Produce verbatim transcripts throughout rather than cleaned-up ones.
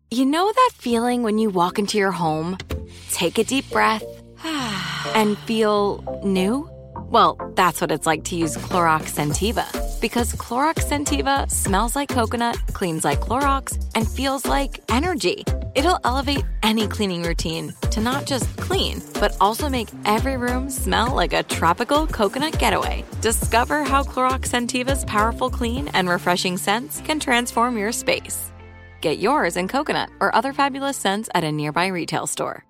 You know that feeling when you walk into your home, take a deep breath, and feel new? Well, that's what it's like to use Clorox Scentiva. Because Clorox Scentiva smells like coconut, cleans like Clorox, and feels like energy. It'll elevate any cleaning routine to not just clean, but also make every room smell like a tropical coconut getaway. Discover how Clorox Scentiva's powerful clean and refreshing scents can transform your space. Get yours in coconut or other fabulous scents at a nearby retail store.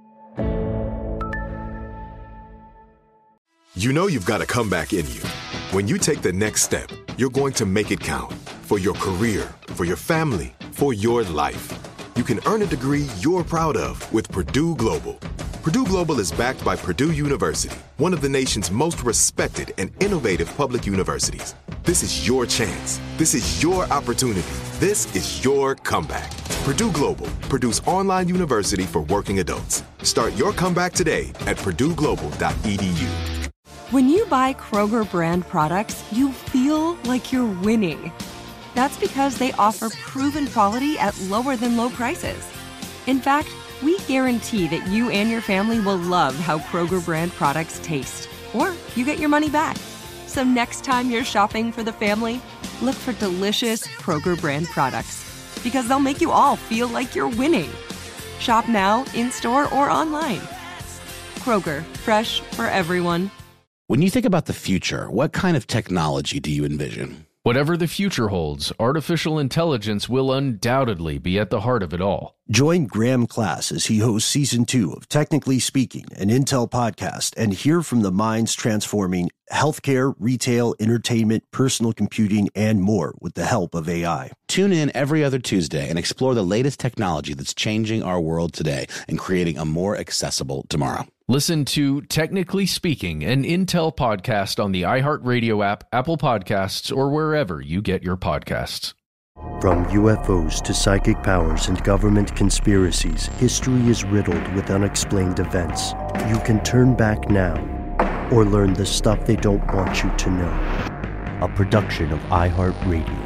You know you've got a comeback in you. When you take the next step, you're going to make it count. For your career, for your family, for your life. You can earn a degree you're proud of with Purdue Global. Purdue Global is backed by Purdue University, one of the nation's most respected and innovative public universities. This is your chance. This is your opportunity. This is your comeback. Purdue Global, Purdue's online university for working adults. Start your comeback today at purdue global dot e d u. When you buy Kroger brand products, you feel like you're winning. That's because they offer proven quality at lower than low prices. In fact, we guarantee that you and your family will love how Kroger brand products taste, or you get your money back. So next time you're shopping for the family, look for delicious Kroger brand products, because they'll make you all feel like you're winning. Shop now, in-store, or online. Kroger, fresh for everyone. When you think about the future, what kind of technology do you envision? Whatever the future holds, artificial intelligence will undoubtedly be at the heart of it all. Join Graham Class as he hosts season two of Technically Speaking, an Intel podcast, and hear from the minds transforming healthcare, retail, entertainment, personal computing, and more with the help of A I. Tune in every other Tuesday and explore the latest technology that's changing our world today and creating a more accessible tomorrow. Listen to Technically Speaking, an Intel podcast on the iHeartRadio app, Apple Podcasts, or wherever you get your podcasts. From U F Os to psychic powers and government conspiracies, history is riddled with unexplained events. You can turn back now or learn the stuff they don't want you to know. A production of iHeartRadio.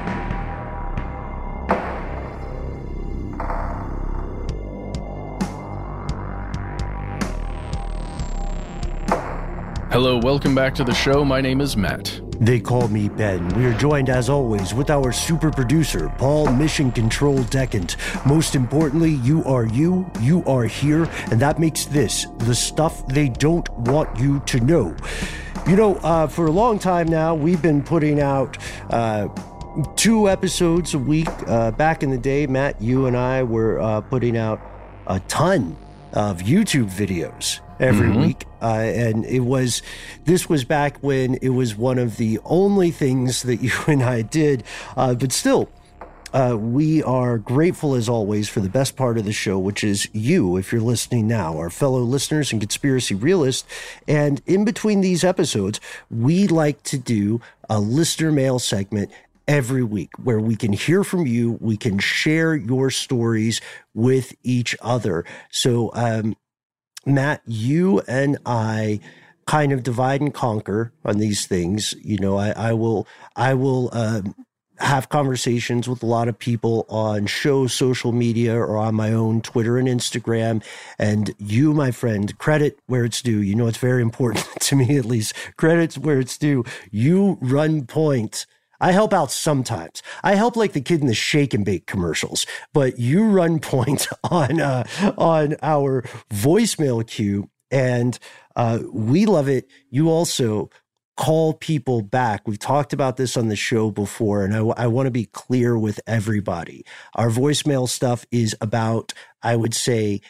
Hello, welcome back to the show. My name is Matt. They call me Ben. We are joined, as always, with our super producer, Paul Mission Control Decant. Most importantly, you are you, you are here, and that makes this the stuff they don't want you to know. You know, uh, for a long time now, we've been putting out uh, two episodes a week. Uh, back in the day, Matt, you and I were uh, putting out a ton of YouTube videos every mm-hmm. week. Uh, and it was, this was back when it was one of the only things that you and I did. Uh, but still, uh, we are grateful as always for the best part of the show, which is you, if you're listening now, our fellow listeners and conspiracy realists. And in between these episodes, we like to do a listener mail segment every week where we can hear from you. We can share your stories with each other. So, um, Matt, you and I kind of divide and conquer on these things. You know, I, I will, I will um, have conversations with a lot of people on show social media or on my own Twitter and Instagram. And you, my friend, credit where it's due. You know, it's very important to me, at least. Credit's where it's due. You run point. I help out sometimes. I help like the kid in the shake and bake commercials, but you run point on uh, on our voicemail queue, and uh, we love it. You also call people back. We've talked about this on the show before, and I, I want to be clear with everybody. Our voicemail stuff is about, I would say,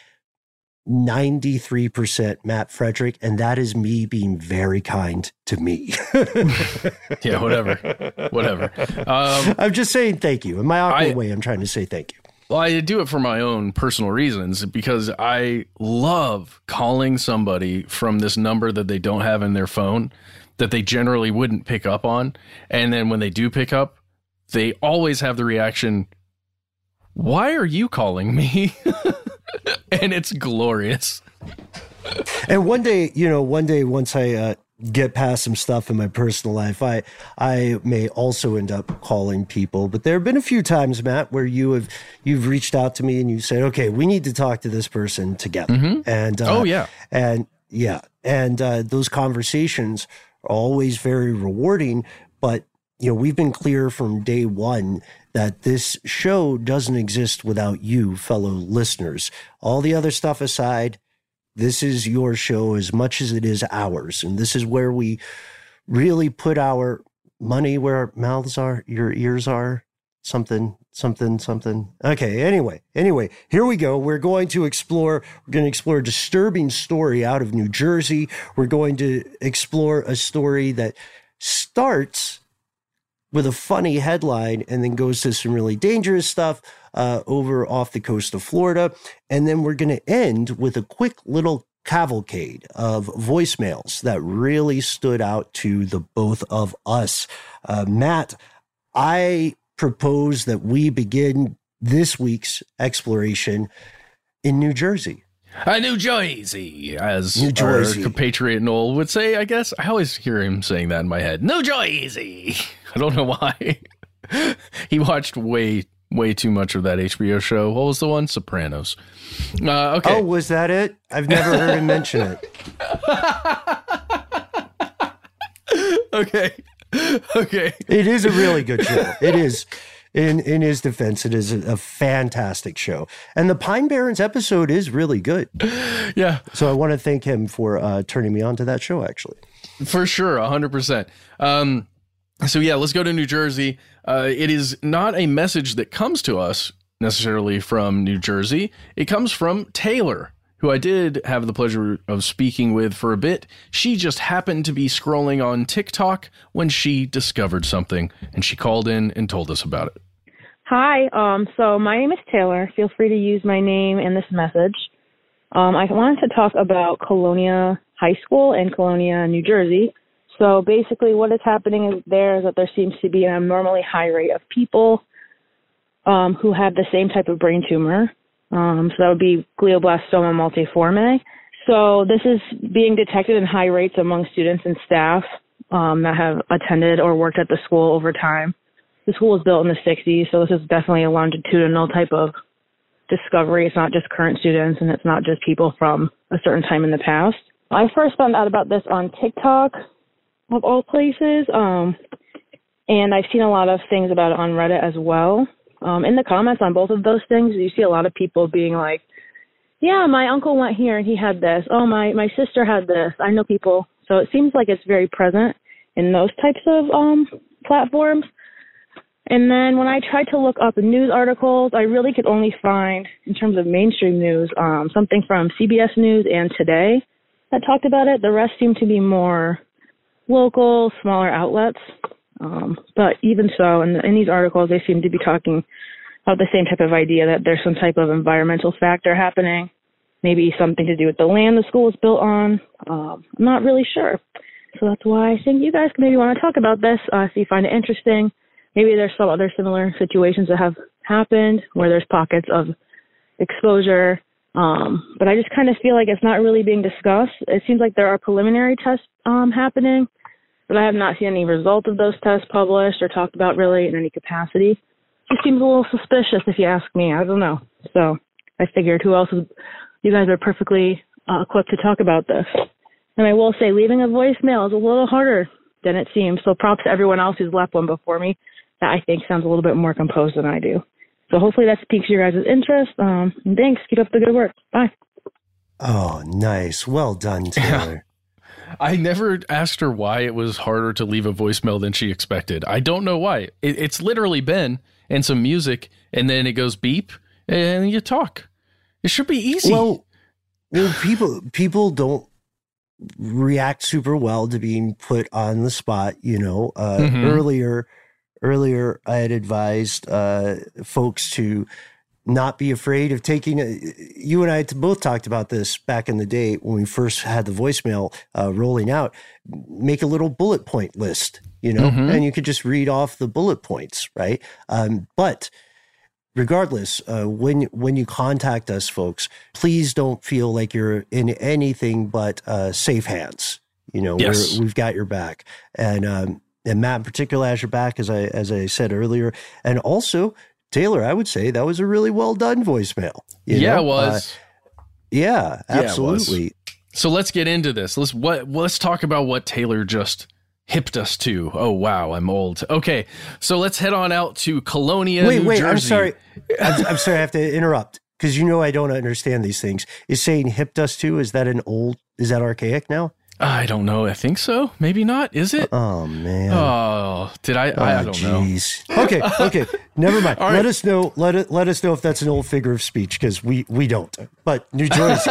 ninety-three percent Matt Frederick, and that is me being very kind to me. Yeah, whatever. Whatever. Um, I'm just saying thank you. In my awkward I, way, I'm trying to say thank you. Well, I do it for my own personal reasons because I love calling somebody from this number that they don't have in their phone that they generally wouldn't pick up on. And then when they do pick up, they always have the reaction, "Why are you calling me?" And it's glorious. And one day, you know, one day once I uh, get past some stuff in my personal life, I I may also end up calling people. But there have been a few times, Matt, where you have you've reached out to me and you said, "Okay, we need to talk to this person together." Mm-hmm. And uh, oh yeah, and yeah, and uh, those conversations are always very rewarding. But you know, we've been clear from day one that this show doesn't exist without you, fellow listeners. All the other stuff aside, this is your show as much as it is ours. And this is where we really put our money where our mouths are, your ears are, something, something, something. Okay, anyway, anyway, here we go. We're going to explore, we're going to explore a disturbing story out of New Jersey. We're going to explore a story that starts with a funny headline and then goes to some really dangerous stuff uh, over off the coast of Florida. And then we're going to end with a quick little cavalcade of voicemails that really stood out to the both of us. Uh, Matt, I propose that we begin this week's exploration in New Jersey. Uh, New Jersey, as New Jersey. our compatriot Noel would say, I guess. I always hear him saying that in my head. New Jersey. I don't know why. He watched way, way too much of that H B O show. What was the one? Sopranos. Uh, okay. Oh, was that it? I've never heard him mention it. Okay. Okay. It is a really good show. It is. In in his defense, it is a, a fantastic show. And the Pine Barrens episode is really good. Yeah. So I want to thank him for uh, turning me on to that show, actually. For sure, one hundred percent. Um, so yeah, let's go to New Jersey. Uh, it is not a message that comes to us necessarily from New Jersey. It comes from Taylor, who I did have the pleasure of speaking with for a bit. She just happened to be scrolling on TikTok when she discovered something, and she called in and told us about it. Hi, um, so my name is Taylor. Feel free to use my name in this message. Um, I wanted to talk about Colonia High School in Colonia, New Jersey. So basically what is happening is there is that there seems to be an abnormally high rate of people um, who have the same type of brain tumor. Um, so that would be glioblastoma multiforme. So this is being detected in high rates among students and staff um, that have attended or worked at the school over time. The school was built in the sixties, so this is definitely a longitudinal type of discovery. It's not just current students, and it's not just people from a certain time in the past. I first found out about this on TikTok, of all places, um, and I've seen a lot of things about it on Reddit as well. Um, in the comments on both of those things, you see a lot of people being like, yeah, my uncle went here and he had this. Oh, my, my sister had this. I know people. So it seems like it's very present in those types of um, platforms. And then when I tried to look up news articles, I really could only find, in terms of mainstream news, um, something from C B S News and Today that talked about it. The rest seemed to be more local, smaller outlets. Um, but even so, in, in these articles, they seem to be talking about the same type of idea that there's some type of environmental factor happening, maybe something to do with the land the school was built on. Um, I'm not really sure. So that's why I think you guys maybe want to talk about this, uh, if you find it interesting. Maybe there's some other similar situations that have happened where there's pockets of exposure. Um, but I just kind of feel like it's not really being discussed. It seems like there are preliminary tests um, happening, but I have not seen any result of those tests published or talked about really in any capacity. It just seems a little suspicious if you ask me. I don't know. So I figured who else is, you guys are perfectly uh, equipped to talk about this. And I will say leaving a voicemail is a little harder than it seems. So props to everyone else who's left one before me. That I think sounds a little bit more composed than I do. So hopefully that piques your guys' interest. Um, and thanks. Keep up the good work. Bye. Oh, nice. Well done, Taylor. Yeah. I never asked her why it was harder to leave a voicemail than she expected. I don't know why. It, it's literally Ben and some music, and then it goes beep, and you talk. It should be easy. Well, well people people don't react super well to being put on the spot. You know, uh, mm-hmm. earlier. Earlier, I had advised uh, folks to not be afraid of taking a, you and I both talked about this back in the day when we first had the voicemail uh, rolling out. Make a little bullet point list, you know, mm-hmm. and you could just read off the bullet points, right? Um, but regardless, uh, when when you contact us, folks, please don't feel like you're in anything but uh, safe hands. You know, yes. we're, we've got your back. And, um, and Matt in particular has your back, as I, as I said earlier. And also, Taylor, I would say that was a really well done voicemail. You yeah, know? it was. Uh, yeah, absolutely. Yeah, it was. So let's get into this. Let's what let's talk about what Taylor just hipped us to. Oh wow, I'm old. Okay, so let's head on out to Colonia, wait, New wait, Jersey. I'm sorry. I'm, I'm sorry, I have to interrupt because you know I don't understand these things. Is saying hipped us to, is that an old? Is that archaic now? I don't know. I think so. Maybe not. Is it? Oh man. Oh, did I? Oh, I don't geez. know. Okay, okay. Never mind. All let right. us know. Let it. Let us know if that's an old figure of speech because we we don't. But New Jersey.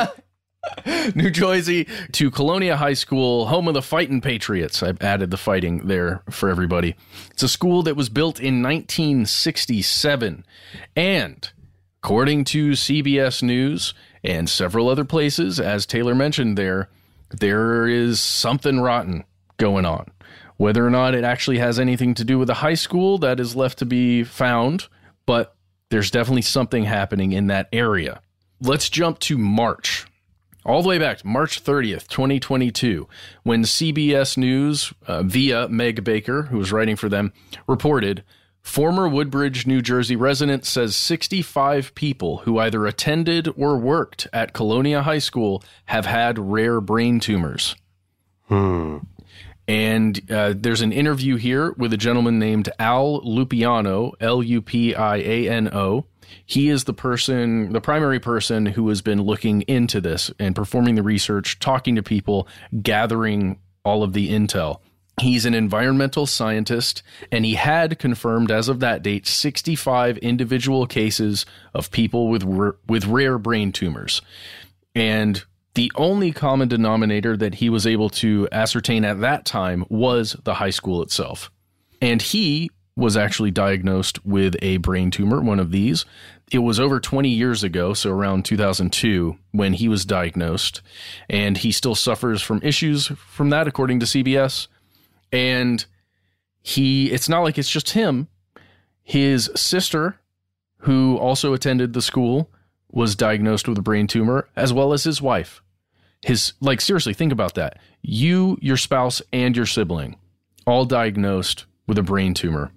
New Jersey to Colonia High School, home of the Fightin' Patriots. I've added the fighting there for everybody. It's a school that was built in nineteen sixty-seven. And according to C B S News and several other places, as Taylor mentioned there, there is something rotten going on. Whether or not it actually has anything to do with the high school, that is left to be found. But there's definitely something happening in that area. Let's jump to March. All the way back to March thirtieth, twenty twenty-two, when C B S News, uh, via Meg Baker, who was writing for them, reported, former Woodbridge, New Jersey resident says sixty-five people who either attended or worked at Colonia High School have had rare brain tumors. Hmm. And uh, there's an interview here with a gentleman named Al Lupiano, L U P I A N O. He is the person, the primary person who has been looking into this and performing the research, talking to people, gathering all of the intel. He's an environmental scientist, and he had confirmed as of that date sixty-five individual cases of people with r- with rare brain tumors. And the only common denominator that he was able to ascertain at that time was the high school itself. And he was actually diagnosed with a brain tumor, one of these. It was over twenty years ago, so around two thousand two, when he was diagnosed. And he still suffers from issues from that, according to C B S. And he, it's not like it's just him. His sister, who also attended the school, was diagnosed with a brain tumor, as well as his wife. His, like, seriously, think about that. You, your spouse, and your sibling, all diagnosed with a brain tumor.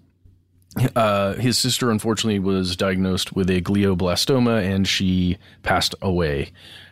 Uh, his sister, unfortunately, was diagnosed with a glioblastoma, and she passed away,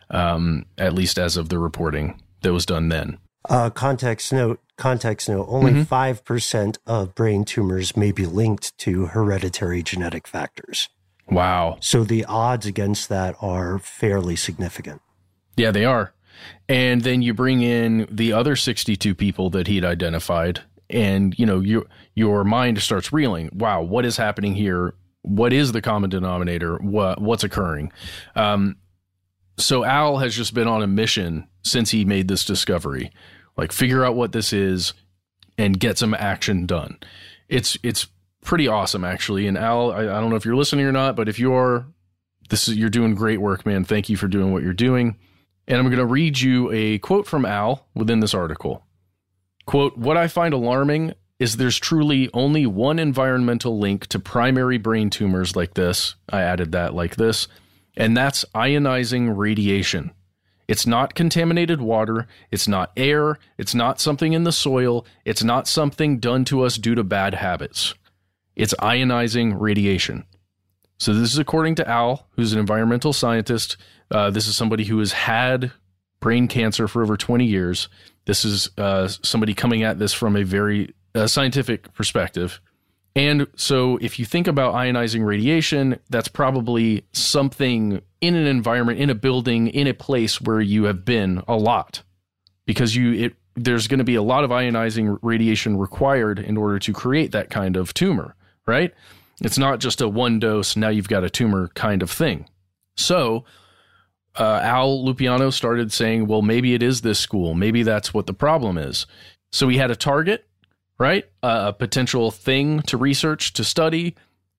um, at least as of the reporting that was done then. Uh, context note, context note, only mm-hmm. five percent of brain tumors may be linked to hereditary genetic factors. Wow. So the odds against that are fairly significant. Yeah, they are. And then you bring in the other sixty-two people that he'd identified, and, you know, your your mind starts reeling. Wow, what is happening here? What is the common denominator? What what's occurring? Um, so Al has just been on a mission since he made this discovery. Like, figure out what this is and get some action done. It's it's pretty awesome, actually. And Al, I, I don't know if you're listening or not, but if you are, this is you're doing great work, man. Thank you for doing what you're doing. And I'm going to read you a quote from Al within this article. Quote, "What I find alarming is there's truly only one environmental link to primary brain tumors like this." I added that, like this. "And that's ionizing radiation. It's not contaminated water. It's not air. It's not something in the soil. It's not something done to us due to bad habits. It's ionizing radiation." So this is according to Al, who's an environmental scientist. Uh, this is somebody who has had brain cancer for over twenty years. This is uh, somebody coming at this from a very uh, scientific perspective. And so if you think about ionizing radiation, that's probably something in an environment, in a building, in a place where you have been a lot, because you it there's going to be a lot of ionizing radiation required in order to create that kind of tumor, right? It's not just a one dose, now you've got a tumor kind of thing. So uh, Al Lupiano started saying, well, maybe it is this school. Maybe that's what the problem is. So he had a target, right? Uh, a potential thing to research, to study,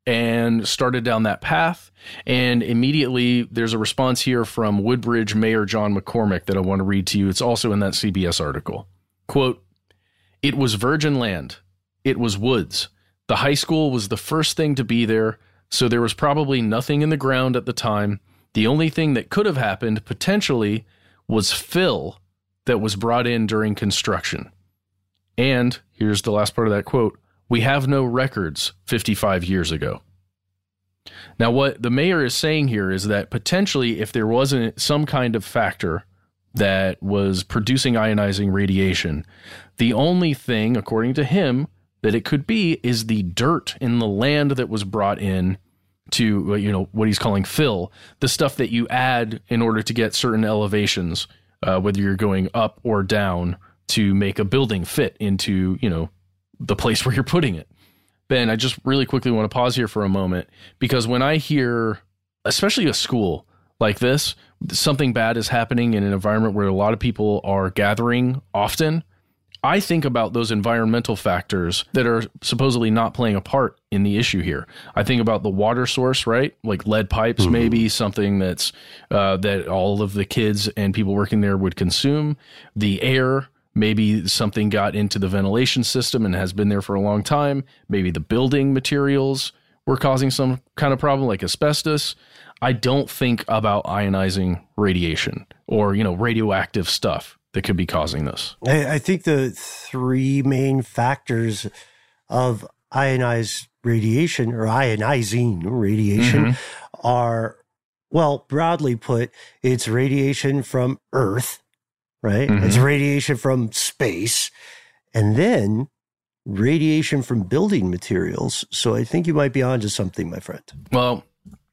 and started down that path. And immediately there's a response here from Woodbridge Mayor John McCormick that I want to read to you. It's also in that C B S article. Quote, "It was virgin land. It was woods. The high school was the first thing to be there, so there was probably nothing in the ground at the time. The only thing that could have happened, potentially, was fill that was brought in during construction. And here's the last part of that quote: we have no records fifty-five years ago. Now, what the mayor is saying here is that potentially if there wasn't some kind of factor that was producing ionizing radiation, the only thing, according to him, that it could be is the dirt in the land that was brought in to, you know, what he's calling fill, the stuff that you add in order to get certain elevations, uh, whether you're going up or down to make a building fit into, you know, the place where you're putting it. Ben, I just really quickly want to pause here for a moment, because when I hear, especially a school like this, something bad is happening in an environment where a lot of people are gathering often, I think about those environmental factors that are supposedly not playing a part in the issue here. I think about the water source, right? Like lead pipes, mm-hmm. maybe something that's uh, that all of the kids and people working there would consume. The air, maybe something got into the ventilation system and has been there for a long time. Maybe the building materials were causing some kind of problem, like asbestos. I don't think about ionizing radiation or, you know, radioactive stuff that could be causing this. I, I think the three main factors of ionized radiation or ionizing radiation mm-hmm. are, well, broadly put, it's radiation from Earth, right? Mm-hmm. It's radiation from space, and then radiation from building materials. So I think you might be onto something, my friend. Well,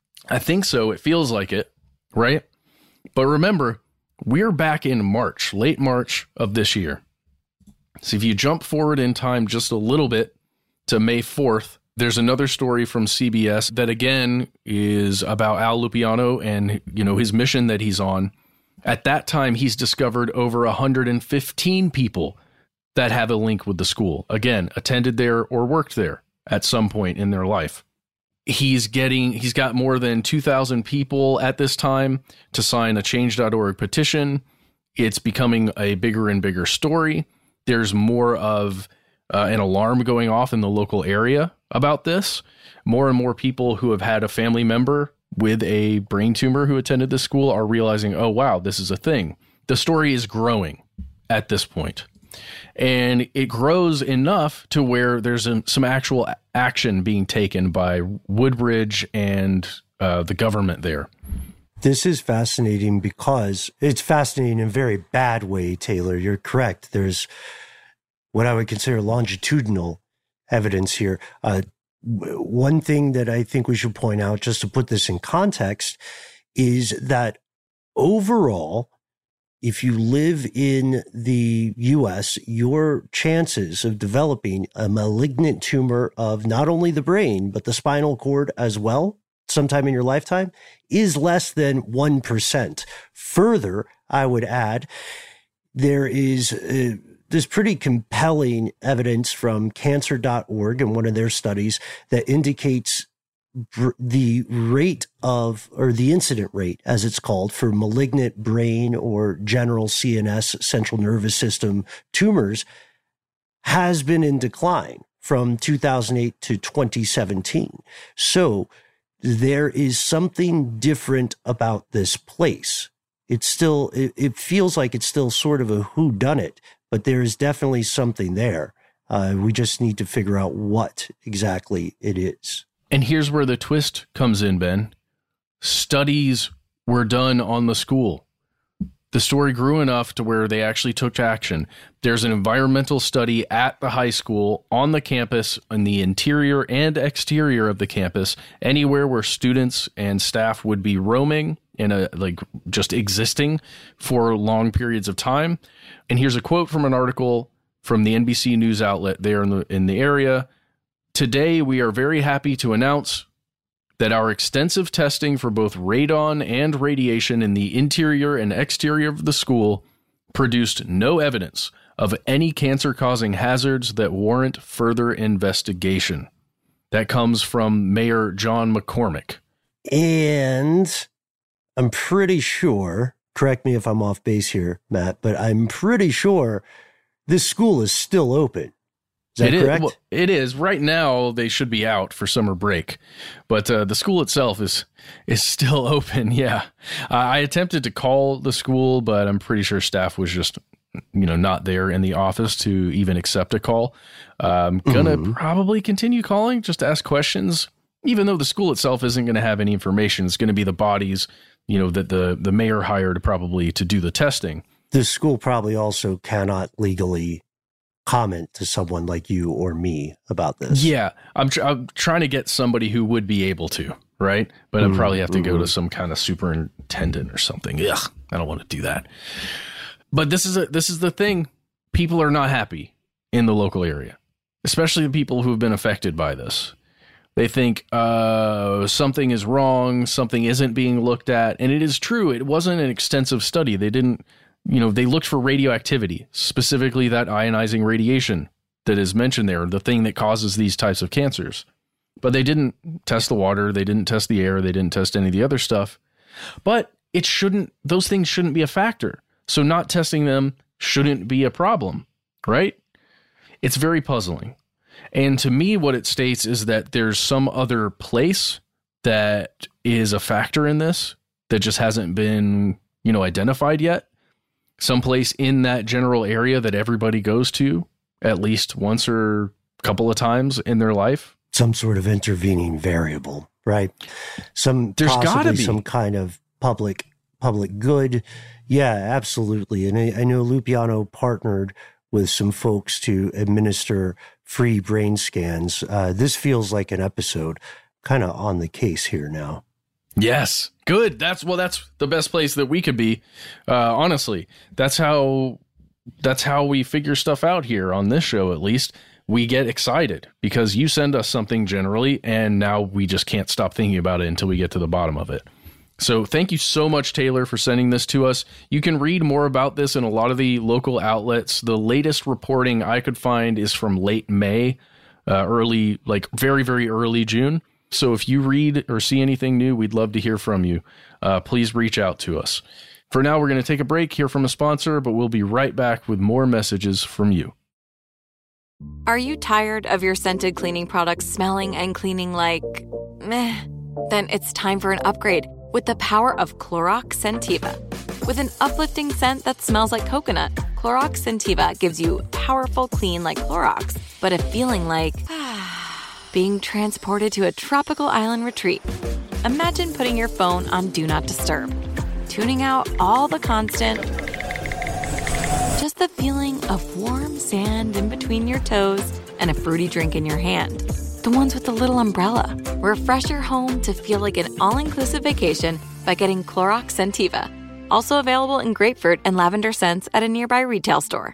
I think so. It feels like it, right? But remember, we're back in March, late March of this year. So if you jump forward in time just a little bit to May fourth, there's another story from C B S that again is about Al Lupiano and, you know, his mission that he's on. At that time, he's discovered over one hundred fifteen people that have a link with the school. Again, attended there or worked there at some point in their life. He's getting, he's got more than two thousand people at this time to sign a change dot org petition. It's becoming a bigger and bigger story. There's more of uh, an alarm going off in the local area about this. More and more people who have had a family member with a brain tumor who attended this school are realizing, oh, wow, this is a thing. The story is growing at this point. And it grows enough to where there's a, some actual action being taken by Woodbridge and uh, the government there. This is fascinating because it's fascinating in a very bad way, Taylor. You're correct. There's what I would consider longitudinal evidence here. Uh, one thing that I think we should point out, just to put this in context, is that overall, if you live in the U S, your chances of developing a malignant tumor of not only the brain, but the spinal cord as well, sometime in your lifetime, is less than one percent. Further, I would add, there is uh, this pretty compelling evidence from cancer dot org and one of their studies that indicates the rate of, or the incident rate, as it's called, for malignant brain or general C N S, central nervous system tumors has been in decline from two thousand eight to twenty seventeen. So there is something different about this place. It's still, it, it feels like it's still sort of a whodunit, but there is definitely something there. Uh, we just need to figure out what exactly it is. And here's where the twist comes in, Ben. Studies were done on the school. The story grew enough to where they actually took action. There's an environmental study at the high school, on the campus, in the interior and exterior of the campus, anywhere where students and staff would be roaming in a, like, just existing for long periods of time. And here's a quote from an article from the N B C News outlet there in the, in the area. Today, we are very happy to announce that our extensive testing for both radon and radiation in the interior and exterior of the school produced no evidence of any cancer-causing hazards that warrant further investigation. That comes from Mayor John McCormick. And I'm pretty sure, correct me if I'm off base here, Matt, but I'm pretty sure this school is still open. Is that it correct? Is, well, it is. Right now, they should be out for summer break, but uh, the school itself is is still open. Yeah, uh, I attempted to call the school, but I'm pretty sure staff was just you know, not there in the office to even accept a call. I'm going to mm-hmm. probably continue calling just to ask questions, even though the school itself isn't going to have any information. It's going to be the bodies, you know, that the, the mayor hired probably to do the testing. The school probably also cannot legally comment to someone like you or me about this. Yeah, I'm, tr- I'm trying to get somebody who would be able to, right? But mm-hmm. I'd probably have to mm-hmm. go to some kind of superintendent or something. Ugh, I don't want to do that. But this is a, this is the thing. People are not happy in the local area, especially the people who have been affected by this. They think uh, something is wrong, something isn't being looked at. And it is true. It wasn't an extensive study. They didn't, you know, they looked for radioactivity, specifically that ionizing radiation that is mentioned there, the thing that causes these types of cancers. But they didn't test the water. They didn't test the air. They didn't test any of the other stuff. But it shouldn't, those things shouldn't be a factor. So not testing them shouldn't be a problem, right? It's very puzzling. And to me, what it states is that there's some other place that is a factor in this that just hasn't been, you know, identified yet. Someplace in that general area that everybody goes to at least once or a couple of times in their life. Some sort of intervening variable, right? Some There's gotta be some kind of public public good. Yeah, absolutely. And I, I know Lupiano partnered with some folks to administer free brain scans. Uh, this feels like an episode kind of on the case here now. Yes. Good. That's well, that's the best place that we could be. Uh, honestly, that's how, that's how we figure stuff out here on this show. At least we get excited because you send us something generally, and now we just can't stop thinking about it until we get to the bottom of it. So thank you so much, Taylor, for sending this to us. You can read more about this in a lot of the local outlets. The latest reporting I could find is from late May, uh, early, like very, very early June. So if you read or see anything new, we'd love to hear from you. Uh, please reach out to us. For now, we're going to take a break, hear from a sponsor, but we'll be right back with more messages from you. Are you tired of your scented cleaning products smelling and cleaning like meh? Then it's time for an upgrade with the power of Clorox Scentiva. With an uplifting scent that smells like coconut, Clorox Scentiva gives you powerful clean like Clorox, but a feeling like being transported to a tropical island retreat. Imagine putting your phone on Do Not Disturb, tuning out all the constant, just the feeling of warm sand in between your toes and a fruity drink in your hand. The ones with the little umbrella. Refresh your home to feel like an all-inclusive vacation by getting Clorox Scentiva. Also available in grapefruit and lavender scents at a nearby retail store.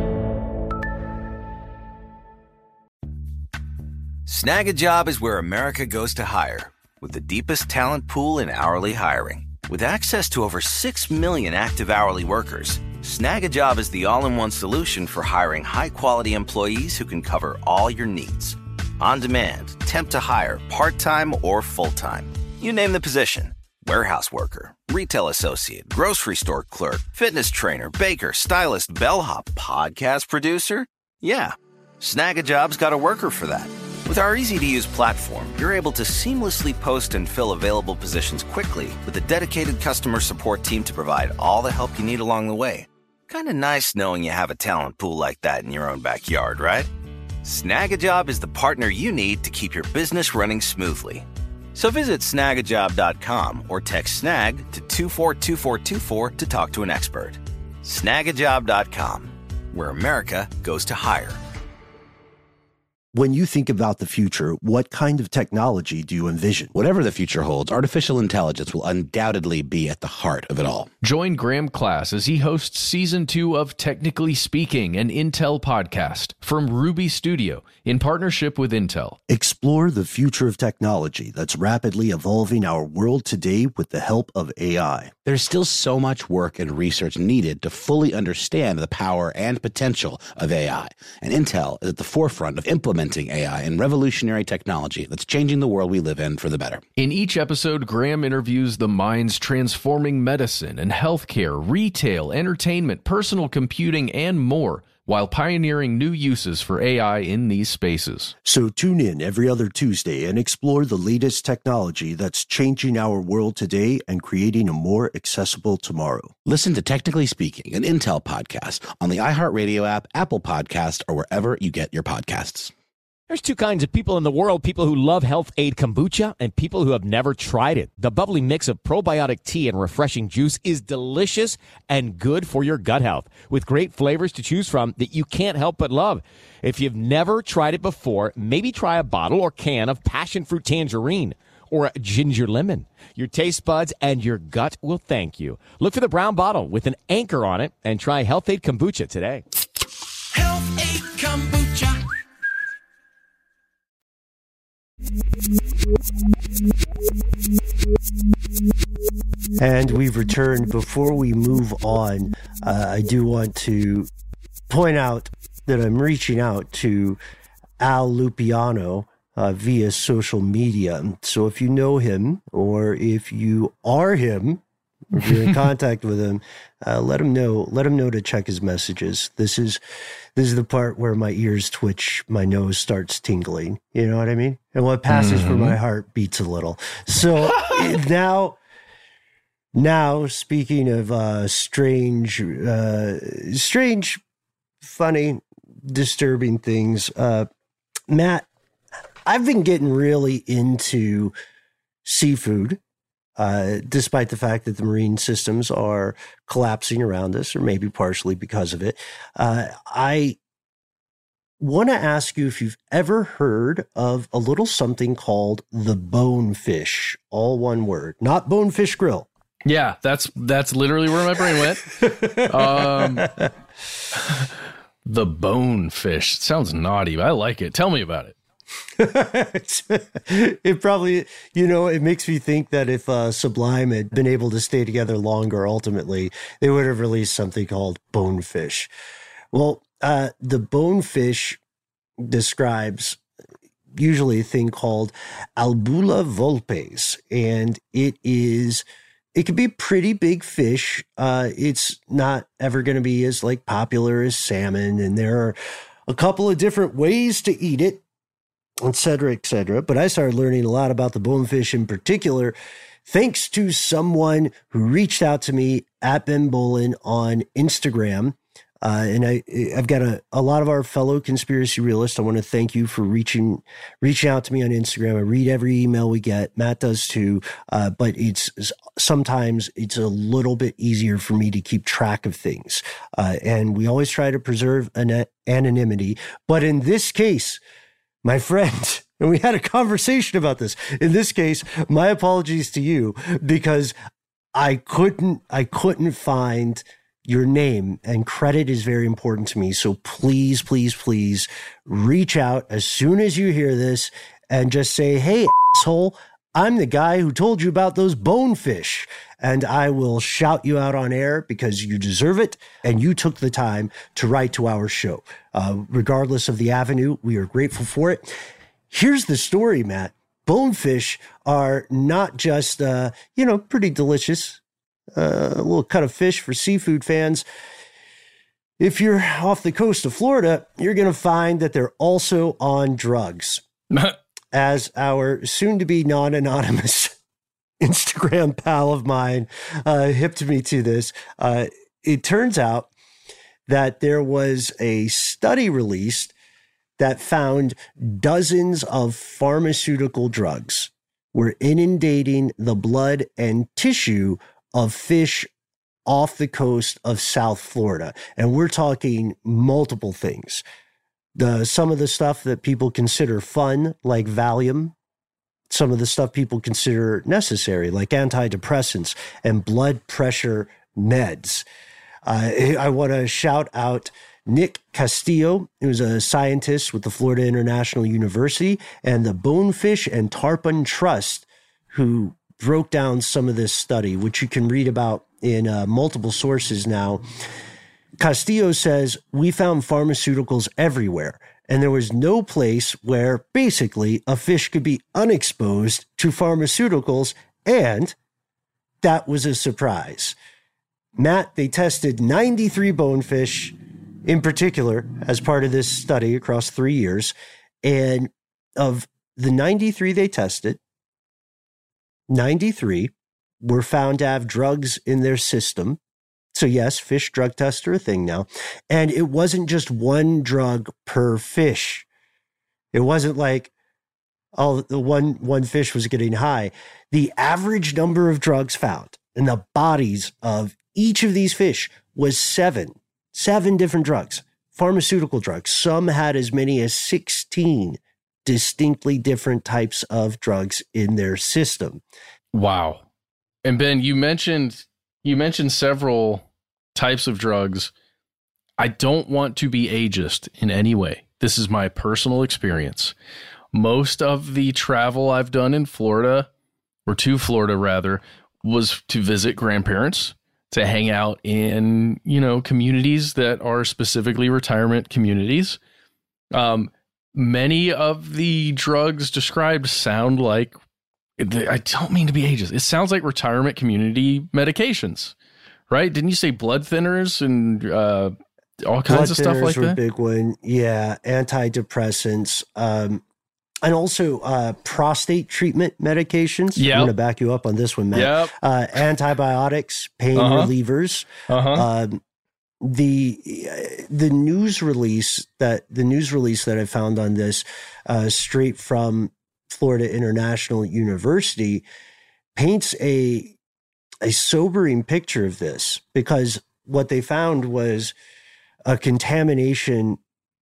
Snag a Job is where America goes to hire, with the deepest talent pool in hourly hiring. With access to over six million active hourly workers, Snag a Job is the all-in-one solution for hiring high-quality employees who can cover all your needs. On demand, temp to hire, part-time or full-time. You name the position. Warehouse worker, retail associate, grocery store clerk, fitness trainer, baker, stylist, bellhop, podcast producer. Yeah, Snag a Job's got a worker for that. With our easy-to-use platform, you're able to seamlessly post and fill available positions quickly with a dedicated customer support team to provide all the help you need along the way. Kind of nice knowing you have a talent pool like that in your own backyard, right? Snag a Job is the partner you need to keep your business running smoothly. So visit snag a job dot com or text snag to two four two four two four to talk to an expert. snag a job dot com, where America goes to hire. When you think about the future, what kind of technology do you envision? Whatever the future holds, artificial intelligence will undoubtedly be at the heart of it all. Join Graham Class as he hosts season two of Technically Speaking, an Intel podcast from Ruby Studio in partnership with Intel. Explore the future of technology that's rapidly evolving our world today with the help of A I. There's still so much work and research needed to fully understand the power and potential of A I. And Intel is at the forefront of implementing A I and revolutionary technology that's changing the world we live in for the better. In each episode, Graham interviews the minds transforming medicine and healthcare, retail, entertainment, personal computing, and more, while pioneering new uses for A I in these spaces. So tune in every other Tuesday and explore the latest technology that's changing our world today and creating a more accessible tomorrow. Listen to Technically Speaking, an Intel podcast on the iHeartRadio app, Apple Podcast, or wherever you get your podcasts. There's two kinds of people in the world, people who love Health Aid Kombucha and people who have never tried it. The bubbly mix of probiotic tea and refreshing juice is delicious and good for your gut health, with great flavors to choose from that you can't help but love. If you've never tried it before, maybe try a bottle or can of passion fruit tangerine or a ginger lemon. Your taste buds and your gut will thank you. Look for the brown bottle with an anchor on it and try Health Aid Kombucha today. Health Aid Kombucha. And we've returned. Before we move on, uh, I do want to point out that I'm reaching out to Al Lupiano uh, via social media. So if you know him, or if you are him, or if you're in contact with him, uh, let him know. Let him know to check his messages. This is this is the part where my ears twitch, my nose starts tingling. You know what I mean? And what passes mm-hmm. for my heart beats a little. So now, now speaking of uh, strange, uh, strange, funny, disturbing things, uh, Matt, I've been getting really into seafood. Uh, despite the fact that the marine systems are collapsing around us, or maybe partially because of it. Uh, I want to ask you if you've ever heard of a little something called the bonefish, all one word, not Bonefish Grill. Yeah, that's that's literally where my brain went. um, the bonefish. Sounds naughty, but I like it. Tell me about it. It probably, you know, it makes me think that if uh, Sublime had been able to stay together longer, ultimately, they would have released something called Bonefish. Well, uh, the Bonefish describes usually a thing called Albula vulpes, and it is, it can be a pretty big fish. Uh, it's not ever going to be as like popular as salmon, and there are a couple of different ways to eat it, et cetera, et cetera. But I started learning a lot about the bonefish in particular, thanks to someone who reached out to me at Ben Bowlin on Instagram. Uh, and I, I've got a, a lot of our fellow conspiracy realists. I want to thank you for reaching, reaching out to me on Instagram. I read every email we get. Matt does too. Uh, but it's sometimes it's a little bit easier for me to keep track of things. Uh, and we always try to preserve an anonymity. But in this case, my friend, and we had a conversation about this. In this case, my apologies to you, because I couldn't, I couldn't find your name, and credit is very important to me. So please, please, please reach out as soon as you hear this and just say, hey, asshole, I'm the guy who told you about those bonefish, and I will shout you out on air because you deserve it, and you took the time to write to our show. Uh, regardless of the avenue, we are grateful for it. Here's the story, Matt. Bonefish are not just, uh, you know, pretty delicious, uh, a little cut of fish for seafood fans. If you're off the coast of Florida, you're going to find that they're also on drugs. As our soon-to-be non-anonymous Instagram pal of mine uh, hipped me to this, uh, it turns out that there was a study released that found dozens of pharmaceutical drugs were inundating the blood and tissue of fish off the coast of South Florida. And we're talking multiple things. The, some of the stuff that people consider fun, like Valium, some of the stuff people consider necessary, like antidepressants and blood pressure meds. Uh, I want to shout out Nick Castillo, who's a scientist with the Florida International University, and the Bonefish and Tarpon Trust, who broke down some of this study, which you can read about in uh, multiple sources now. Castillo says, we found pharmaceuticals everywhere, and there was no place where basically a fish could be unexposed to pharmaceuticals, and that was a surprise. Matt, they tested ninety-three bonefish, in particular as part of this study across three years. And of the ninety-three they tested, ninety-three were found to have drugs in their system. So yes, fish drug tests are a thing now. And it wasn't just one drug per fish. It wasn't like, oh, the one, one fish was getting high. The average number of drugs found in the bodies of each of these fish was seven, seven different drugs, pharmaceutical drugs. Some had as many as sixteen distinctly different types of drugs in their system. Wow. And Ben, you mentioned you mentioned several types of drugs. I don't want to be ageist in any way. This is my personal experience. Most of the travel I've done in Florida, or to Florida rather, was to visit grandparents, to hang out in, you know, communities that are specifically retirement communities. Um, many of the drugs described sound like, I don't mean to be ageist, it sounds like retirement community medications, right? Didn't you say blood thinners and uh, all kinds blood of stuff like were that? A big one. Yeah, antidepressants. Um, And also uh, prostate treatment medications. Yep. I'm going to back you up on this one, Matt. Yep. Uh, antibiotics, pain Uh-huh. relievers. Uh-huh. Um, the the news release that the news release that I found on this, uh, straight from Florida International University, paints a a sobering picture of this, because what they found was a contamination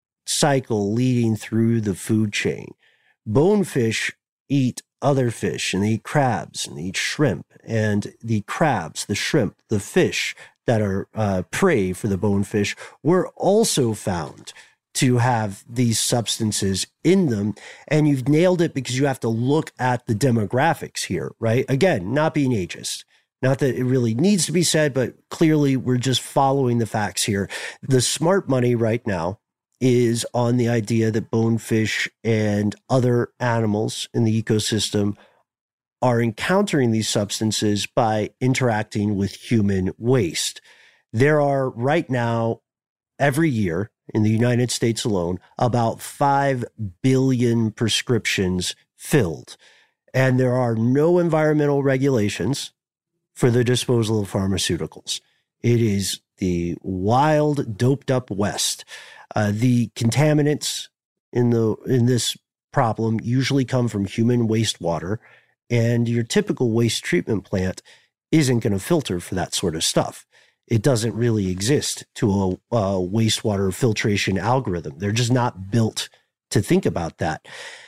cycle leading through the food chain. Bonefish eat other fish, and they eat crabs, and they eat shrimp, and the crabs, the shrimp, the fish that are uh, prey for the bonefish were also found to have these substances in them. And you've nailed it, because you have to look at the demographics here, right? Again, not being ageist. Not that it really needs to be said, but clearly we're just following the facts here. The smart money right now is on the idea that bonefish and other animals in the ecosystem are encountering these substances by interacting with human waste. There are right now, every year in the United States alone, about five billion prescriptions filled. And there are no environmental regulations for the disposal of pharmaceuticals. It is the wild, doped up West. Uh, the contaminants in the in this problem usually come from human wastewater, and your typical waste treatment plant isn't going to filter for that sort of stuff. It doesn't really exist to a, a wastewater filtration algorithm. They're just not built to think about that.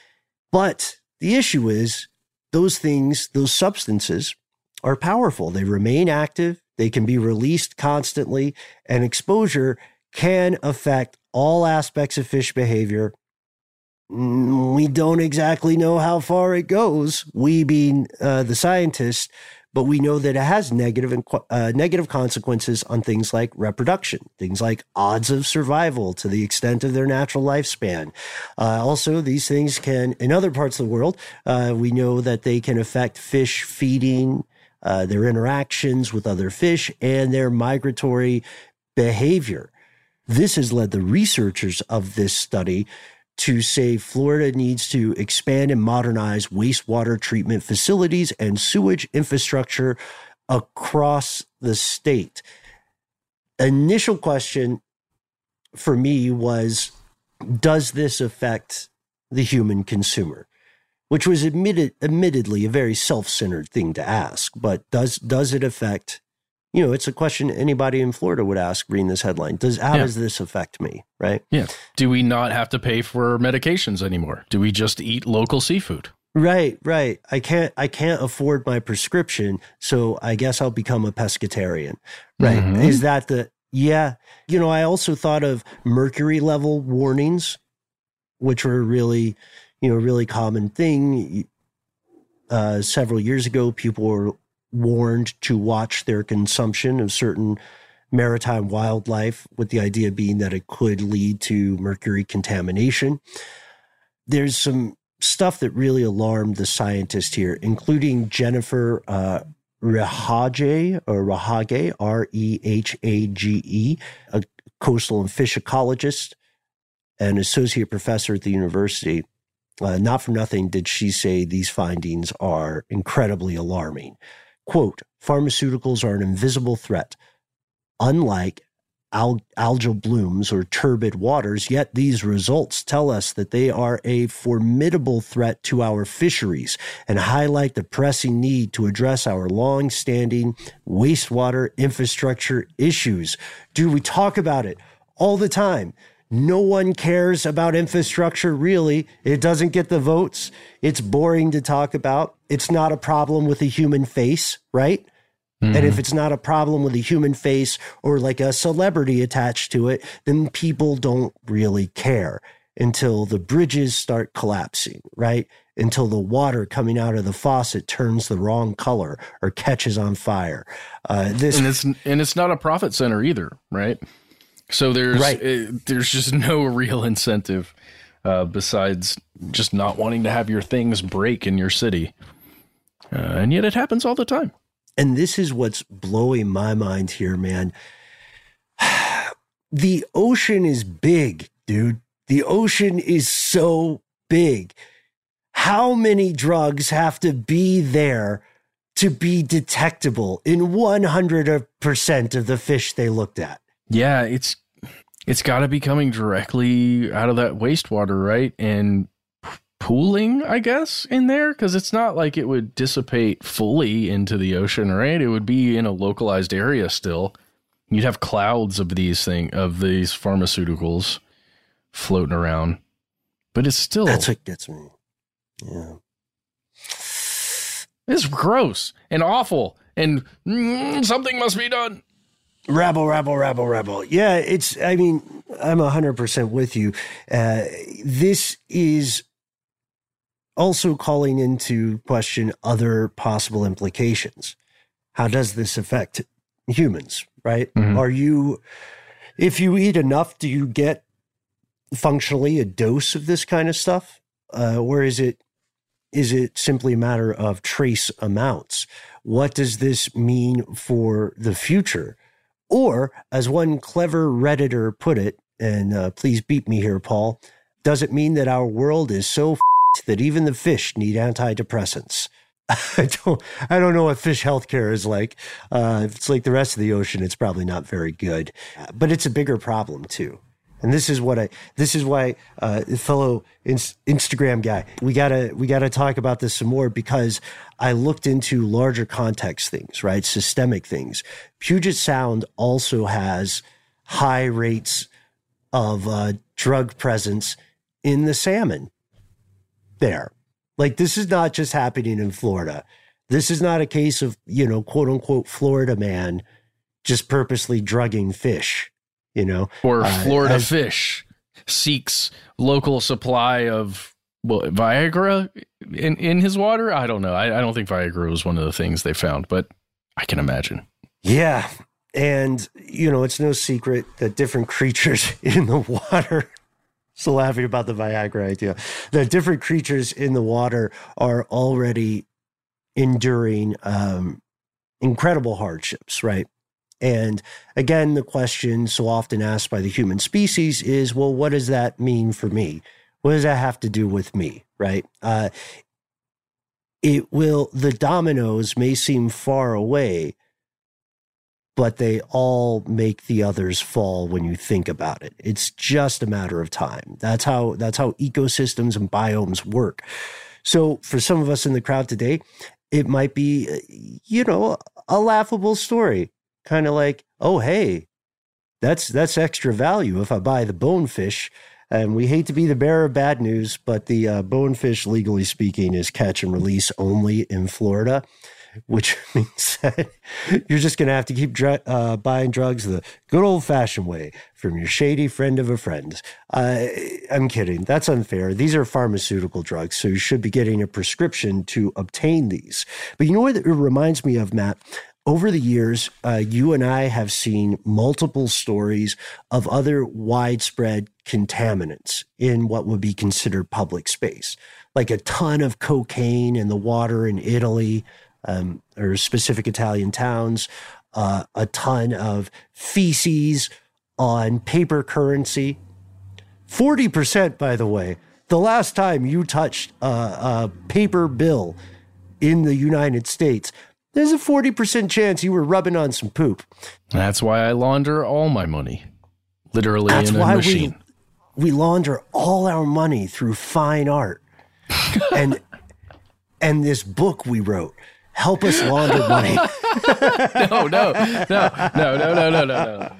But the issue is those things, those substances are powerful. They remain active. They can be released constantly, and exposure can affect all aspects of fish behavior. We don't exactly know how far it goes, we being uh, the scientists, but we know that it has negative and uh, negative consequences on things like reproduction, things like odds of survival to the extent of their natural lifespan. Uh, also, these things can, in other parts of the world, uh, we know that they can affect fish feeding, uh, their interactions with other fish, and their migratory behavior. This has led the researchers of this study to say Florida needs to expand and modernize wastewater treatment facilities and sewage infrastructure across the state. Initial question for me was, does this affect the human consumer? Which was admitted, admittedly a very self-centered thing to ask, but does does it affect? You know, it's a question anybody in Florida would ask reading this headline. Does how yeah. does this affect me, right? Yeah. Do we not have to pay for medications anymore? Do we just eat local seafood? Right, right. I can't I can't afford my prescription, so I guess I'll become a pescatarian. Right. Mm-hmm. Is that the yeah. You know, I also thought of mercury level warnings, which were really, you know, a really common thing. Uh, several years ago, people were warned to watch their consumption of certain maritime wildlife, with the idea being that it could lead to mercury contamination. There's some stuff that really alarmed the scientists here, including Jennifer uh, Rehage, or Rehage, R E H A G E, a coastal and fish ecologist and associate professor at the university. Uh, not for nothing did she say these findings are incredibly alarming. Quote, pharmaceuticals are an invisible threat. Unlike al- algal blooms or turbid waters, yet these results tell us that they are a formidable threat to our fisheries and highlight the pressing need to address our long-standing wastewater infrastructure issues. Dude, we talk about it all the time. No one cares about infrastructure, really. It doesn't get the votes. It's boring to talk about. It's not a problem with a human face, right? Mm-hmm. And if it's not a problem with a human face or like a celebrity attached to it, then people don't really care until the bridges start collapsing, right? Until the water coming out of the faucet turns the wrong color or catches on fire. Uh, this and it's and it's not a profit center either, right? So there's right. uh, there's just no real incentive uh, besides just not wanting to have your things break in your city. Uh, and yet it happens all the time. And this is what's blowing my mind here, man. The ocean is big, dude. The ocean is so big. How many drugs have to be there to be detectable in one hundred percent of the fish they looked at? Yeah, it's it's got to be coming directly out of that wastewater, right? And pooling, I guess, in there, because it's not like it would dissipate fully into the ocean, right? It would be in a localized area still. You'd have clouds of these thing of these pharmaceuticals floating around, but it's still that's what gets me. Yeah, it's gross and awful, and mm, something must be done. Rabble, rabble, rabble, rabble. Yeah, it's, I mean, I'm one hundred percent with you. Uh, this is also calling into question other possible implications. How does this affect humans, right? Mm-hmm. Are you, if you eat enough, do you get functionally a dose of this kind of stuff? Uh, or is it, is it simply a matter of trace amounts? What does this mean for the future? Or, as one clever Redditor put it, and uh, please beat me here, Paul, does it mean that our world is so f***ed that even the fish need antidepressants? I don't, I don't know what fish healthcare is like. Uh, if it's like the rest of the ocean, it's probably not very good. But it's a bigger problem too. And this is what I, this is why, uh, fellow ins- Instagram guy, we gotta, we gotta talk about this some more, because I looked into larger context things, right? Systemic things. Puget Sound also has high rates of, uh, drug presence in the salmon there. Like, this is not just happening in Florida. This is not a case of, you know, quote unquote, Florida man just purposely drugging fish. You know, or Florida uh, as, fish seeks local supply of well, Viagra in, in his water. I don't know. I, I don't think Viagra was one of the things they found, but I can imagine. Yeah. And, you know, it's no secret that different creatures in the water, still laughing about the Viagra idea, that different creatures in the water are already enduring um, incredible hardships, right? And again, the question so often asked by the human species is, well, what does that mean for me? What does that have to do with me, right? Uh, it will, the dominoes may seem far away, but they all make the others fall when you think about it. It's just a matter of time. That's how, that's how ecosystems and biomes work. So for some of us in the crowd today, it might be, you know, a laughable story. Kind of like, oh, hey, that's that's extra value if I buy the bonefish. And we hate to be the bearer of bad news, but the uh, bonefish, legally speaking, is catch and release only in Florida, which means that you're just going to have to keep dr- uh, buying drugs the good old-fashioned way from your shady friend of a friend. Uh, I'm kidding. That's unfair. These are pharmaceutical drugs, so you should be getting a prescription to obtain these. But you know what it reminds me of, Matt? Over the years, uh, you and I have seen multiple stories of other widespread contaminants in what would be considered public space, like a ton of cocaine in the water in Italy um, or specific Italian towns, uh, a ton of feces on paper currency. forty percent, by the way. The last time you touched a, a paper bill in the United States, there's a forty percent chance you were rubbing on some poop. That's why I launder all my money, literally That's in a why machine. We, we launder all our money through fine art. and and this book we wrote, Help Us Launder Money. no, no, no, no, no, no, no, no,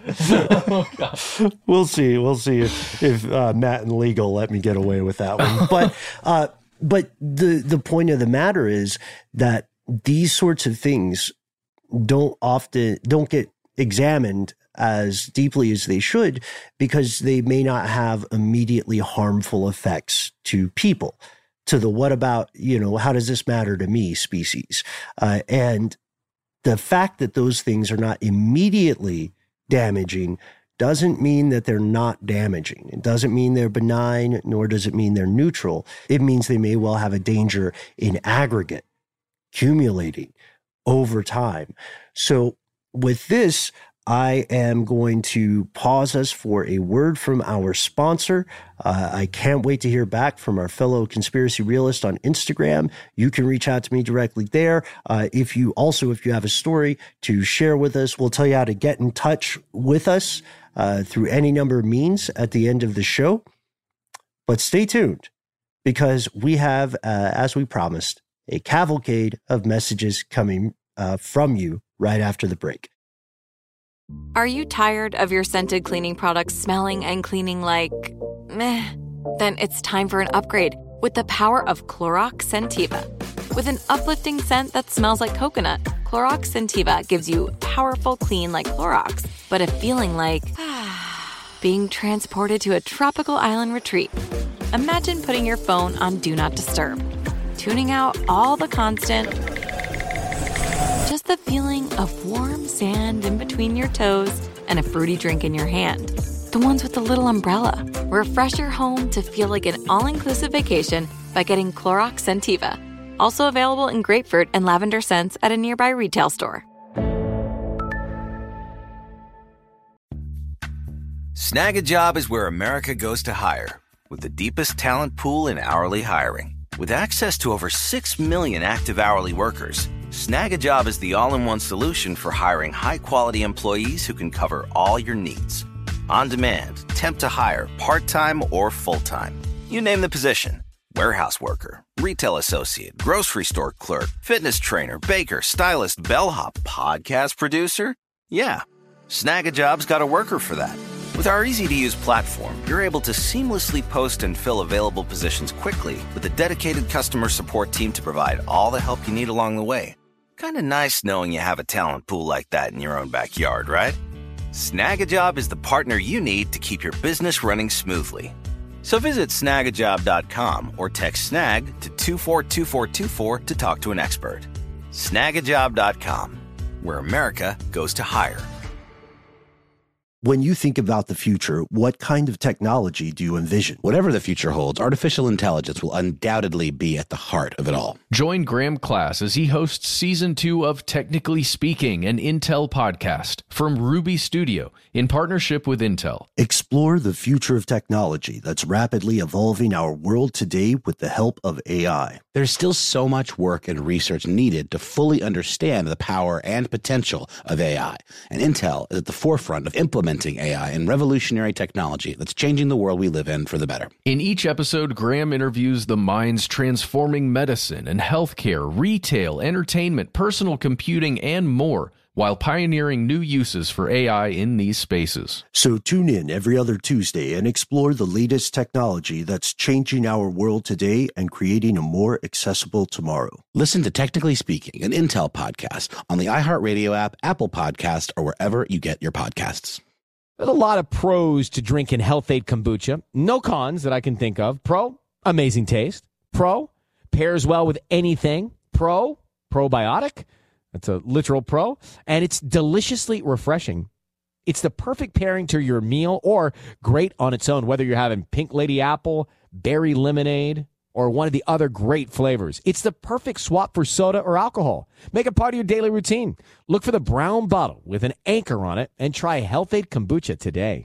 no. We'll see. We'll see if, if uh, Matt and Legal let me get away with that one. But uh, but the the point of the matter is that these sorts of things don't often don't get examined as deeply as they should because they may not have immediately harmful effects to people, to the what about, you know, how does this matter to me species. Uh, and the fact that those things are not immediately damaging doesn't mean that they're not damaging. It doesn't mean they're benign, nor does it mean they're neutral. It means they may well have a danger in aggregate, accumulating over time. So with this, I am going to pause us for a word from our sponsor. Uh, I can't wait to hear back from our fellow conspiracy realist on Instagram. You can reach out to me directly there. Uh, if you also, if you have a story to share with us, we'll tell you how to get in touch with us uh, through any number of means at the end of the show. But stay tuned because we have, uh, as we promised, a cavalcade of messages coming uh, from you right after the break. Are you tired of your scented cleaning products smelling and cleaning like meh? Then it's time for an upgrade with the power of Clorox Scentiva. With an uplifting scent that smells like coconut, Clorox Scentiva gives you powerful clean like Clorox, but a feeling like being transported to a tropical island retreat. Imagine putting your phone on Do Not Disturb, tuning out all the constant, just the feeling of warm sand in between your toes and a fruity drink in your hand. The ones with the little umbrella. Refresh your home to feel like an all-inclusive vacation by getting Clorox Scentiva. Also available in grapefruit and lavender scents at a nearby retail store. Snag a Job is where America goes to hire, with the deepest talent pool in hourly hiring. With access to over six million active hourly workers, Snag a Job is the all-in-one solution for hiring high-quality employees who can cover all your needs. On demand, temp to hire, part-time or full-time. You name the position. Warehouse worker, retail associate, grocery store clerk, fitness trainer, baker, stylist, bellhop, podcast producer. Yeah, Snag a Job's got a worker for that. With our easy-to-use platform, you're able to seamlessly post and fill available positions quickly with a dedicated customer support team to provide all the help you need along the way. Kind of nice knowing you have a talent pool like that in your own backyard, right? Snag a Job is the partner you need to keep your business running smoothly. So visit snag a job dot com or text SNAG to two four two four two four to talk to an expert. snag a job dot com, where America goes to hire. When you think about the future, what kind of technology do you envision? Whatever the future holds, artificial intelligence will undoubtedly be at the heart of it all. Join Graham Class as he hosts season two of Technically Speaking, an Intel podcast from Ruby Studio in partnership with Intel. Explore the future of technology that's rapidly evolving our world today with the help of A I. There's still so much work and research needed to fully understand the power and potential of A I, and Intel is at the forefront of implementing A I and revolutionary technology that's changing the world we live in for the better. In each episode, Graham interviews the minds transforming medicine and healthcare, retail, entertainment, personal computing, and more, while pioneering new uses for A I in these spaces. So tune in every other Tuesday and explore the latest technology that's changing our world today and creating a more accessible tomorrow. Listen to Technically Speaking, an Intel podcast on the iHeartRadio app, Apple Podcast, or wherever you get your podcasts. There's a lot of pros to drinking Health Aid kombucha. No cons that I can think of. Pro, amazing taste. Pro, pairs well with anything. Pro, probiotic. That's a literal pro. And it's deliciously refreshing. It's the perfect pairing to your meal or great on its own, whether you're having Pink Lady Apple, berry lemonade, or one of the other great flavors. It's the perfect swap for soda or alcohol. Make it part of your daily routine. Look for the brown bottle with an anchor on it and try Health-Ade Kombucha today.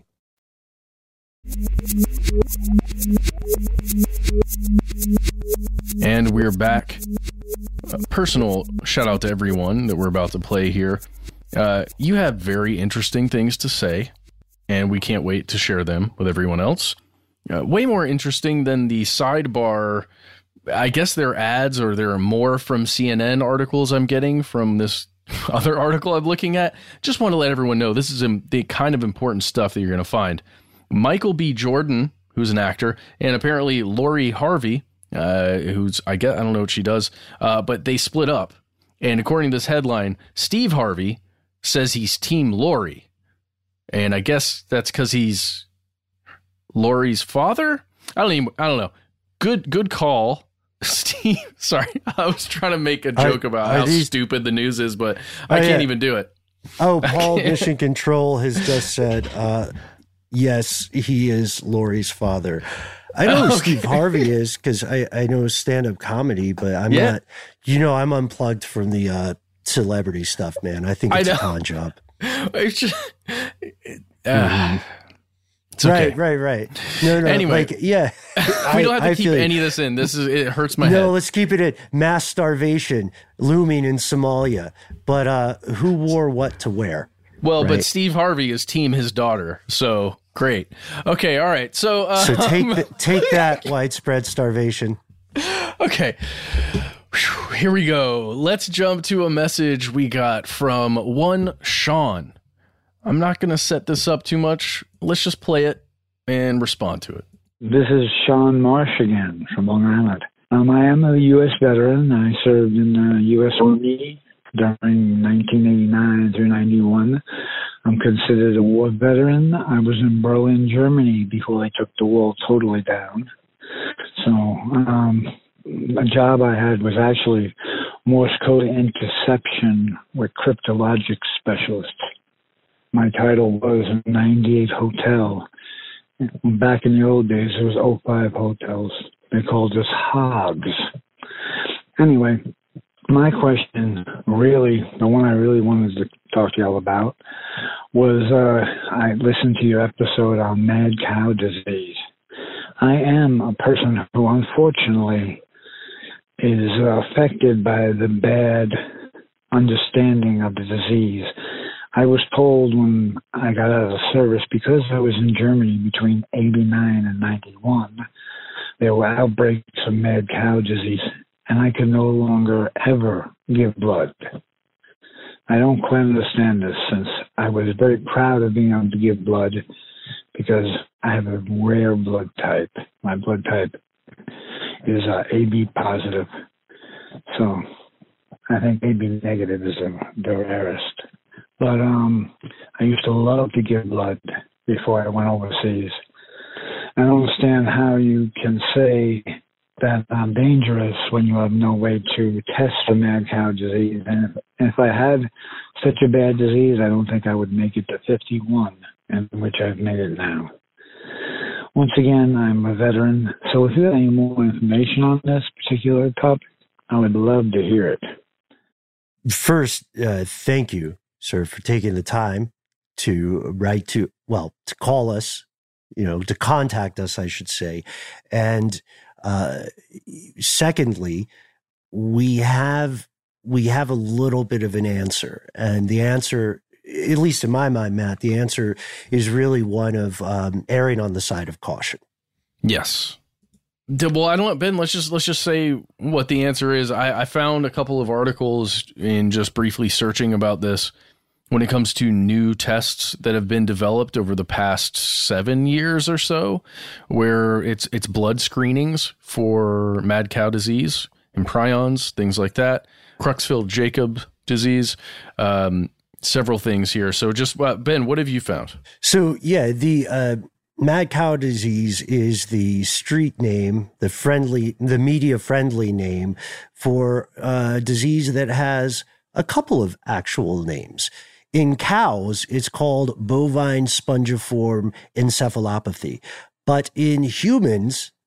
And we're back. A personal shout out to everyone that we're about to play here. Uh, you have very interesting things to say, and we can't wait to share them with everyone else. Uh, way more interesting than the sidebar. I guess they're ads, or there are more from C N N articles I'm getting from this other article I'm looking at. Just want to let everyone know this is the kind of important stuff that you're going to find. Michael B. Jordan, who's an actor, and apparently Lori Harvey, uh, who's, I guess, I don't know what she does, uh, but they split up. And according to this headline, Steve Harvey says he's Team Lori. And I guess that's because he's Lori's father? I don't even, I don't know. Good, good call, Steve. Sorry, I was trying to make a joke are, about are how these, stupid the news is, but I oh, can't yeah. even do it. Oh, Paul Mission Control has just said, uh, yes, he is Lori's father. I know who okay. Steve Harvey is because I, I know stand-up comedy, but I'm yeah. not, you know, I'm unplugged from the uh, celebrity stuff, man. I think it's a con job. It's just, uh, mm-hmm. It's okay. Right, right, right. No, no. Anyway, like, yeah, we don't have to I keep any of this in. This is it hurts my no, head. No, let's keep it in. Mass starvation looming in Somalia, but uh, who wore what to wear? Well, right? But Steve Harvey is team his daughter, so great. Okay, all right. So, uh, so take the, take that widespread starvation. Okay. Whew, here we go. Let's jump to a message we got from one Sean. I'm not going to set this up too much. Let's just play it and respond to it. This is Sean Marsh again from Long Island. Um, I am a U S veteran. I served in the U S Army during nineteen eighty-nine through ninety-one. I'm considered a war veteran. I was in Berlin, Germany before they took the wall totally down. So um, a job I had was actually Morse code interception with cryptologic specialist. My title was ninety-eight Hotel. Back in the old days, it was oh five Hotels. They called us Hogs. Anyway, my question, really, the one I really wanted to talk to y'all about, was uh, I listened to your episode on mad cow disease. I am a person who, unfortunately, is affected by the bad understanding of the disease. I was told when I got out of the service, because I was in Germany between eighty-nine and ninety-one, there were outbreaks of mad cow disease, and I could no longer ever give blood. I don't quite understand this, since I was very proud of being able to give blood because I have a rare blood type. My blood type is uh, A B positive, so I think A B negative is the, the rarest. But um, I used to love to give blood before I went overseas. I don't understand how you can say that I'm dangerous when you have no way to test for mad cow disease. And if, if I had such a bad disease, I don't think I would make it to fifty-one, in which I've made it now. Once again, I'm a veteran, so if you have any more information on this particular topic, I would love to hear it. First, uh, thank you, sir, for taking the time to write to, well, to call us, you know, to contact us, I should say. And uh, secondly, we have, we have a little bit of an answer. And the answer, at least in my mind, Matt, the answer is really one of um, erring on the side of caution. Yes. Well, I don't, Ben, let's just, let's just say what the answer is. I, I found a couple of articles in just briefly searching about this when it comes to new tests that have been developed over the past seven years or so, where it's, it's blood screenings for mad cow disease and prions, things like that, Creutzfeldt-Jakob disease, um, several things here. So just, uh, Ben, what have you found? So yeah, the, uh, mad cow disease is the street name, the friendly, the media friendly name for a disease that has a couple of actual names. In cows, it's called bovine spongiform encephalopathy. But in humans,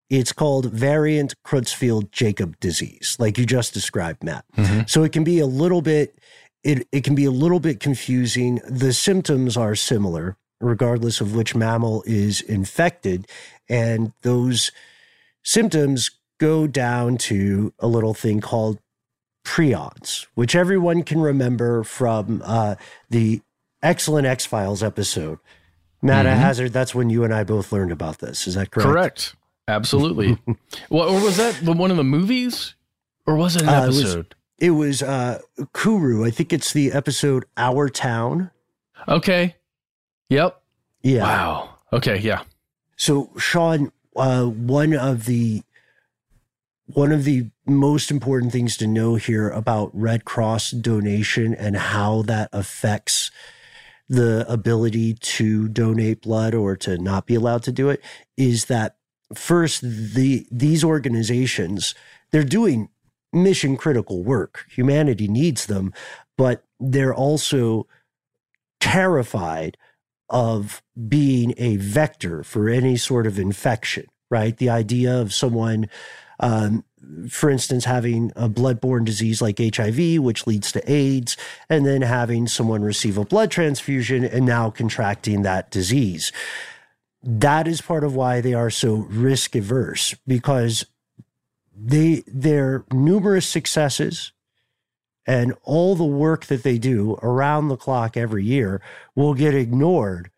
It's called variant Creutzfeldt-Jakob disease, like you just described, Matt. Mm-hmm. So it can be a little bit, it, it can be a little bit confusing. The symptoms are similar, regardless of which mammal is infected. And those symptoms go down to a little thing called prions, which everyone can remember from uh, the excellent X-Files episode. Matt, Mm-hmm. I hazard, that's when you and I both learned about this. Is that correct? Correct. Absolutely. Well, or was that one of the movies? Or was it an Uh, episode? It was, it was uh, Kuru. I think it's the episode Our Town. Okay. Yep. Yeah. Wow. Okay, yeah. So, Sean, uh, one of the one of the most important things to know here about Red Cross donation and how that affects the ability to donate blood or to not be allowed to do it is that first, the these organizations, they're doing mission critical work. Humanity needs them, but they're also terrified of being a vector for any sort of infection, right? The idea of someone, um, for instance, having a bloodborne disease like H I V, which leads to AIDS, and then having someone receive a blood transfusion and now contracting that disease. That is part of why they are so risk averse, because they their numerous successes and all the work that they do around the clock every year will get ignored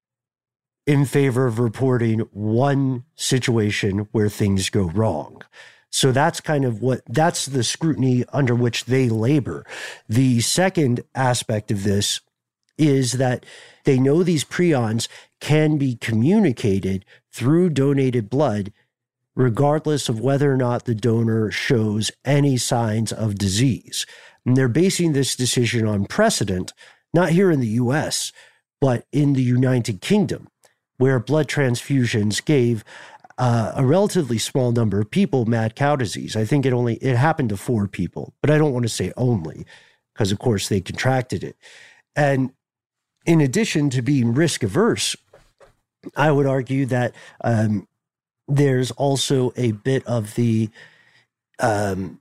in favor of reporting one situation where things go wrong. So that's kind of what, that's the scrutiny under which they labor. The second aspect of this is that they know these prions can be communicated through donated blood, regardless of whether or not the donor shows any signs of disease. And they're basing this decision on precedent, not here in the U S, but in the United Kingdom, where blood transfusions gave uh, a relatively small number of people mad cow disease. I think it only, it happened to four people, but I don't want to say only, because of course they contracted it. And in addition to being risk averse, I would argue that um, there's also a bit of the um,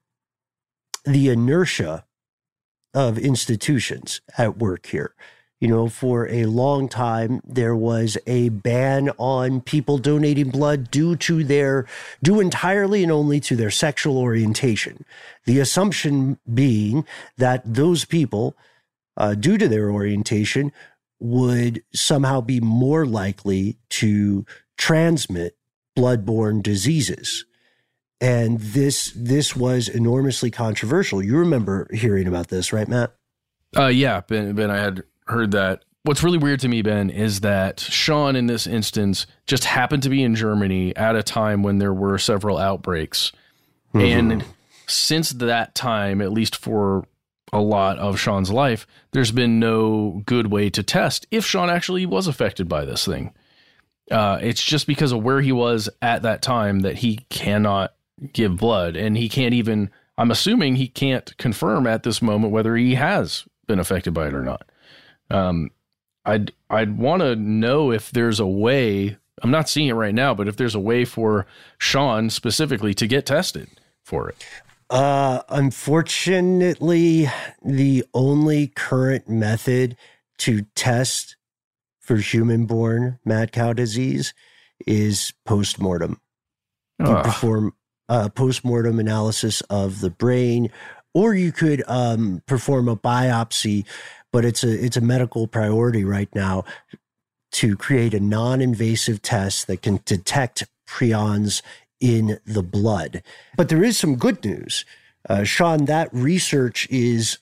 the inertia of institutions at work here. You know, for a long time, there was a ban on people donating blood due to their, due entirely and only to their sexual orientation. The assumption being that those people, uh, due to their orientation, would somehow be more likely to transmit bloodborne diseases. And this this was enormously controversial. You remember hearing about this, right, Matt? Uh, yeah, Ben, Ben, I had heard that. What's really weird to me, Ben, is that Sean, in this instance, just happened to be in Germany at a time when there were several outbreaks. Mm-hmm. And since that time, at least for a lot of Sean's life, there's been no good way to test if Sean actually was affected by this thing. Uh, it's just because of where he was at that time that he cannot give blood, and he can't even, I'm assuming he can't confirm at this moment whether he has been affected by it or not. Um, I'd, I'd want to know if there's a way, I'm not seeing it right now, but if there's a way for Sean specifically to get tested for it. Uh, unfortunately, the only current method to test for human-borne mad cow disease is postmortem. You Ugh. perform a postmortem analysis of the brain, or you could um, perform a biopsy, but it's a it's a medical priority right now to create a non-invasive test that can detect prions in the blood. But there is some good news. Uh, Sean, that research is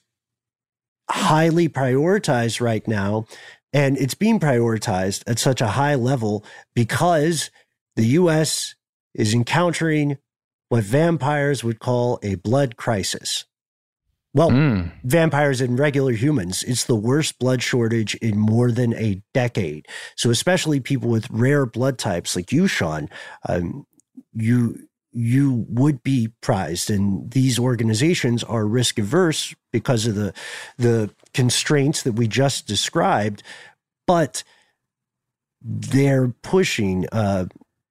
highly prioritized right now, and it's being prioritized at such a high level because the U S is encountering what vampires would call a blood crisis. Well, mm. vampires and regular humans, it's the worst blood shortage in more than a decade. So especially people with rare blood types like you, Sean, um, you you would be prized. And these organizations are risk averse because of the the constraints that we just described, but they're pushing uh,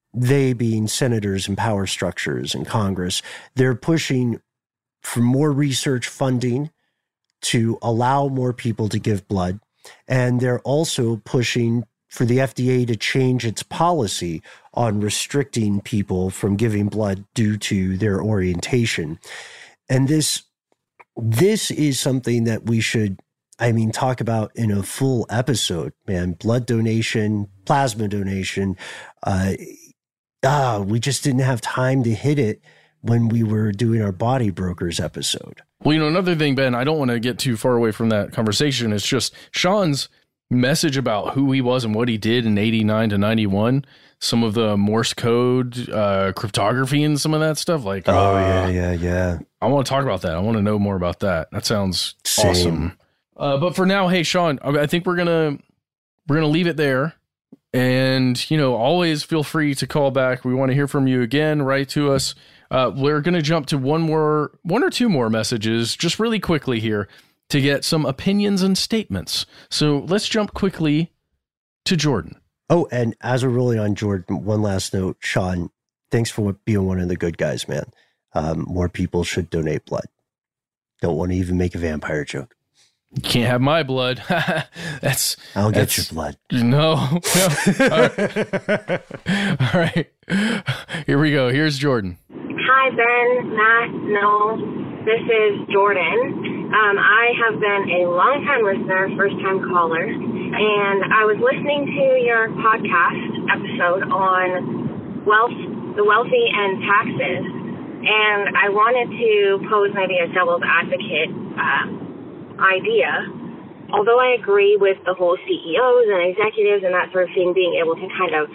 they being senators and power structures in Congress, they're pushing for more research funding to allow more people to give blood. And they're also pushing for the F D A to change its policy on restricting people from giving blood due to their orientation. And this, this is something that we should, I mean, talk about in a full episode, man. Blood donation, plasma donation. Uh, ah, we just didn't have time to hit it when we were doing our Body Brokers episode. Well, you know, another thing, Ben, I don't want to get too far away from that conversation. It's just Sean's message about who he was and what he did in eighty-nine to ninety-one, some of the Morse code, uh, cryptography and some of that stuff. Like, oh, uh, yeah, yeah, yeah. I want to talk about that. I want to know more about that. That sounds Same. awesome. Uh, but for now, hey, Sean, I think we're going to, we're going to leave it there. And, you know, always feel free to call back. We want to hear from you again. Write to us. Uh, we're going to jump to one more, one or two more messages just really quickly here to get some opinions and statements. So let's jump quickly to Jordan. Oh, and as we're rolling on Jordan, one last note, Sean, thanks for being one of the good guys, man. Um, more people should donate blood. Don't want to even make a vampire joke. You can't have my blood. that's I'll get that's, your blood. No. no. All right. All right. Here we go. Here's Jordan. Hi, Ben, Matt, Noel. This is Jordan. Um, I have been a longtime listener, first-time caller, and I was listening to your podcast episode on wealth, the wealthy and taxes, and I wanted to pose maybe a devil's advocate uh, idea. Although I agree with the whole C E Os and executives and that sort of thing being able to kind of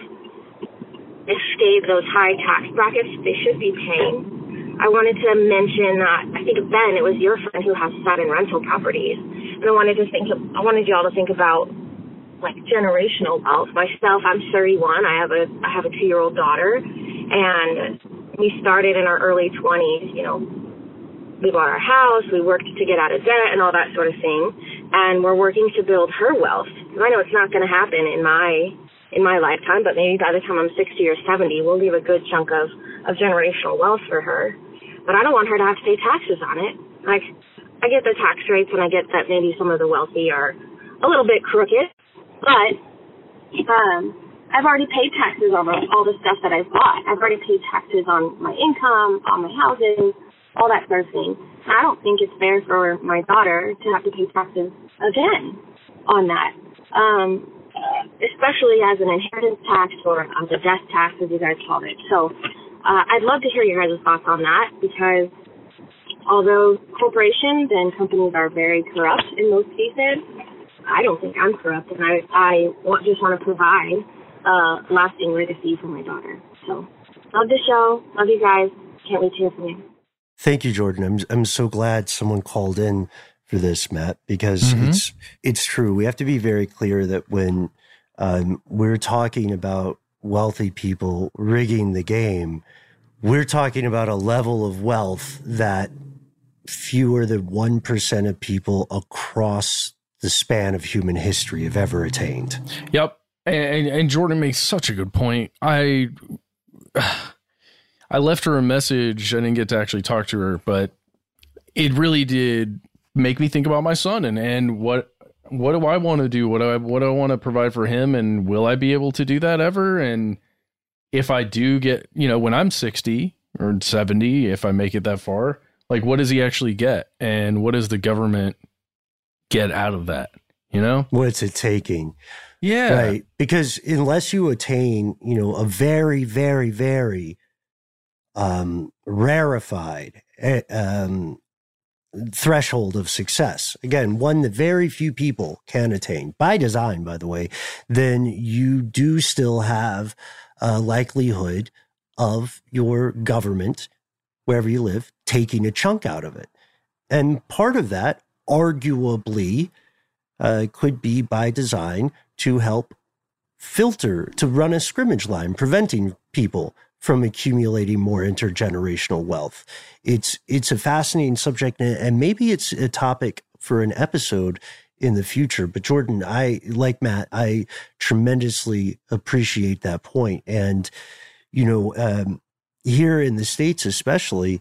escape those high tax brackets they should be paying, I wanted to mention that I think, Ben, it was your friend who has seven rental properties, and I wanted to think, I wanted y'all to think about like generational wealth. Myself, I'm thirty-one. I have a I have a two-year-old daughter, and we started in our early twenties. You know, we bought our house, we worked to get out of debt, and all that sort of thing, and we're working to build her wealth. I know it's not going to happen in my in my lifetime, but maybe by the time I'm sixty or seventy, we'll leave a good chunk of, of generational wealth for her. But I don't want her to have to pay taxes on it. Like, I get the tax rates, and I get that maybe some of the wealthy are a little bit crooked, but um, I've already paid taxes on all the stuff that I've bought. I've already paid taxes on my income, on my housing, all that sort of thing. I don't think it's fair for my daughter to have to pay taxes again on that. Um, especially as an inheritance tax or as a death tax, as you guys called it. So uh, I'd love to hear your guys' thoughts on that, because although corporations and companies are very corrupt in most cases, I don't think I'm corrupt, and I, I want, just want to provide a lasting legacy for my daughter. So love the show. Love you guys. Can't wait to hear from you. Thank you, Jordan. I'm I'm so glad someone called in for this, Matt, because mm-hmm. it's it's true. We have to be very clear that when um, we're talking about wealthy people rigging the game, we're talking about a level of wealth that fewer than one percent of people across the span of human history have ever attained. Yep. And, and Jordan makes such a good point. I I left her a message. I didn't get to actually talk to her, but it really did make me think about my son and, and what what do I want to do? What do I what do I want to provide for him? And will I be able to do that ever? And if I do get, you know, when I'm sixty or seventy, if I make it that far, like, what does he actually get? And what does the government get out of that? You know? What's it taking? Yeah. Right. Because unless you attain, you know, a very, very, very um, rarefied um, threshold of success, again, one that very few people can attain by design, by the way, then you do still have a likelihood of your government, wherever you live, taking a chunk out of it. And part of that, arguably, uh, could be by design to help filter, to run a scrimmage line, preventing people from accumulating more intergenerational wealth. It's it's a fascinating subject, and maybe it's a topic for an episode in the future. But Jordan, I, like Matt, I tremendously appreciate that point. And, you know, um, here in the States especially,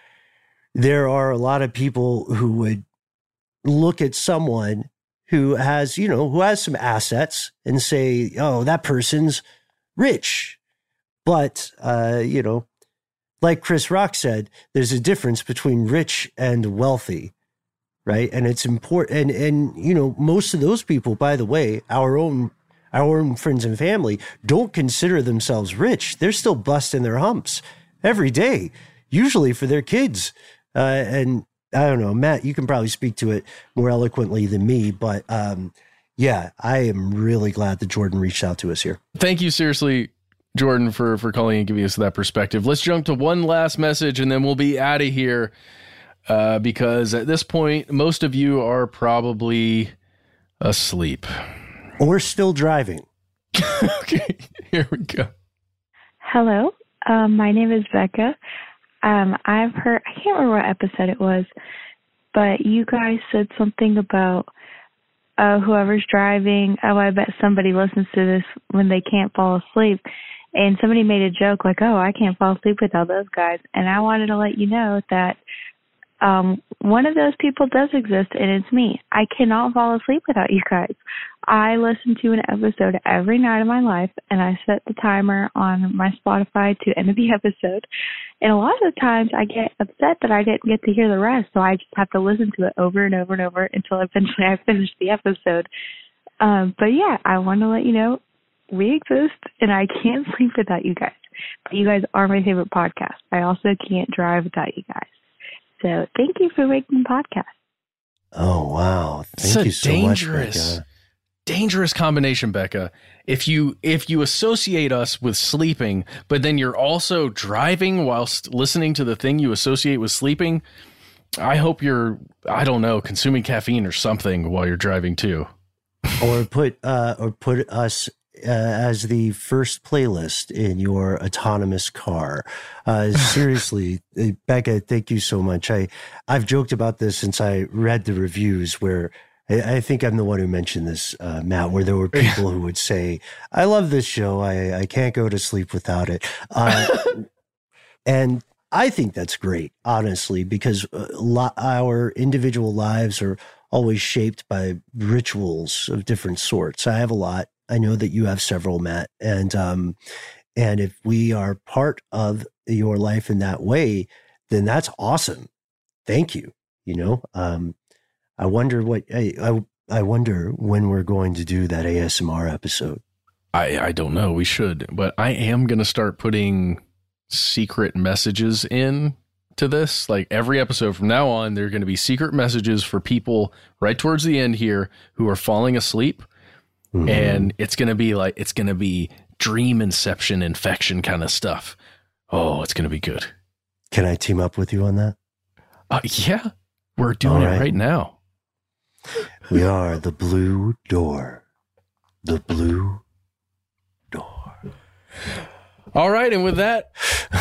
there are a lot of people who would look at someone who has, you know, who has some assets and say, oh, that person's rich. But, uh, you know, like Chris Rock said, there's a difference between rich and wealthy, right? And it's important. And, and, you know, most of those people, by the way, our own, our own friends and family don't consider themselves rich. They're still busting their humps every day, usually for their kids. Uh, and I don't know, Matt, you can probably speak to it more eloquently than me, but um, yeah, I am really glad that Jordan reached out to us here. Thank you, seriously, Jordan, for, for calling and giving us that perspective. Let's jump to one last message and then we'll be out of here uh, because at this point, most of you are probably asleep. Or still driving. Okay, here we go. Hello, um, my name is Becca. Um, I've heard, I can't remember what episode it was, but you guys said something about uh, whoever's driving. Oh, I bet somebody listens to this when they can't fall asleep. And somebody made a joke like, oh, I can't fall asleep without those guys. And I wanted to let you know that um, one of those people does exist, and it's me. I cannot fall asleep without you guys. I listen to an episode every night of my life, and I set the timer on my Spotify to end of the episode. And a lot of the times I get upset that I didn't get to hear the rest, so I just have to listen to it over and over and over until eventually I finish the episode. Um, but yeah, I want to let you know we exist, and I can't sleep without you guys. But you guys are my favorite podcast. I also can't drive without you guys. So thank you for making the podcast. Oh, wow. Thank it's you a so dangerous, much, Becca. dangerous combination, Becca. If you if you associate us with sleeping, but then you're also driving whilst listening to the thing you associate with sleeping, I hope you're, I don't know, consuming caffeine or something while you're driving too. Or put uh, or put us uh, as the first playlist in your autonomous car. Uh, seriously, Becca, thank you so much. I I've joked about this since I read the reviews where. I think I'm the one who mentioned this, uh, Matt, where there were people who would say, I love this show. I, I can't go to sleep without it. Uh, and I think that's great, honestly, because our individual lives are always shaped by rituals of different sorts. I have a lot. I know that you have several, Matt. And, um, and if we are part of your life in that way, then that's awesome. Thank you. You know, um, I wonder what I, I I wonder when we're going to do that A S M R episode. I, I don't know. We should, but I am going to start putting secret messages in to this. Like every episode from now on, there are going to be secret messages for people right towards the end here who are falling asleep. Mm-hmm. And it's going to be like, it's going to be dream inception infection kind of stuff. Oh, it's going to be good. Can I team up with you on that? Uh, yeah, we're doing right. it right now. We are the Blue Door. The Blue Door. All right. And with that,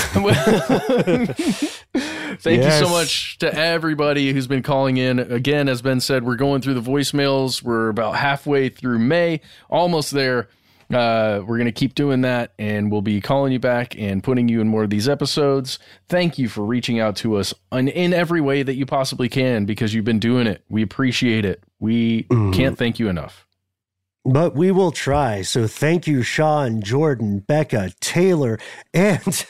thank yes. you so much to everybody who's been calling in. Again, as Ben said, we're going through the voicemails. We're about halfway through May, almost there. Uh, we're going to keep doing that, and we'll be calling you back and putting you in more of these episodes. Thank you for reaching out to us in, in every way that you possibly can, because you've been doing it. We appreciate it. We mm. can't thank you enough. But we will try. So thank you, Sean, Jordan, Becca, Taylor, and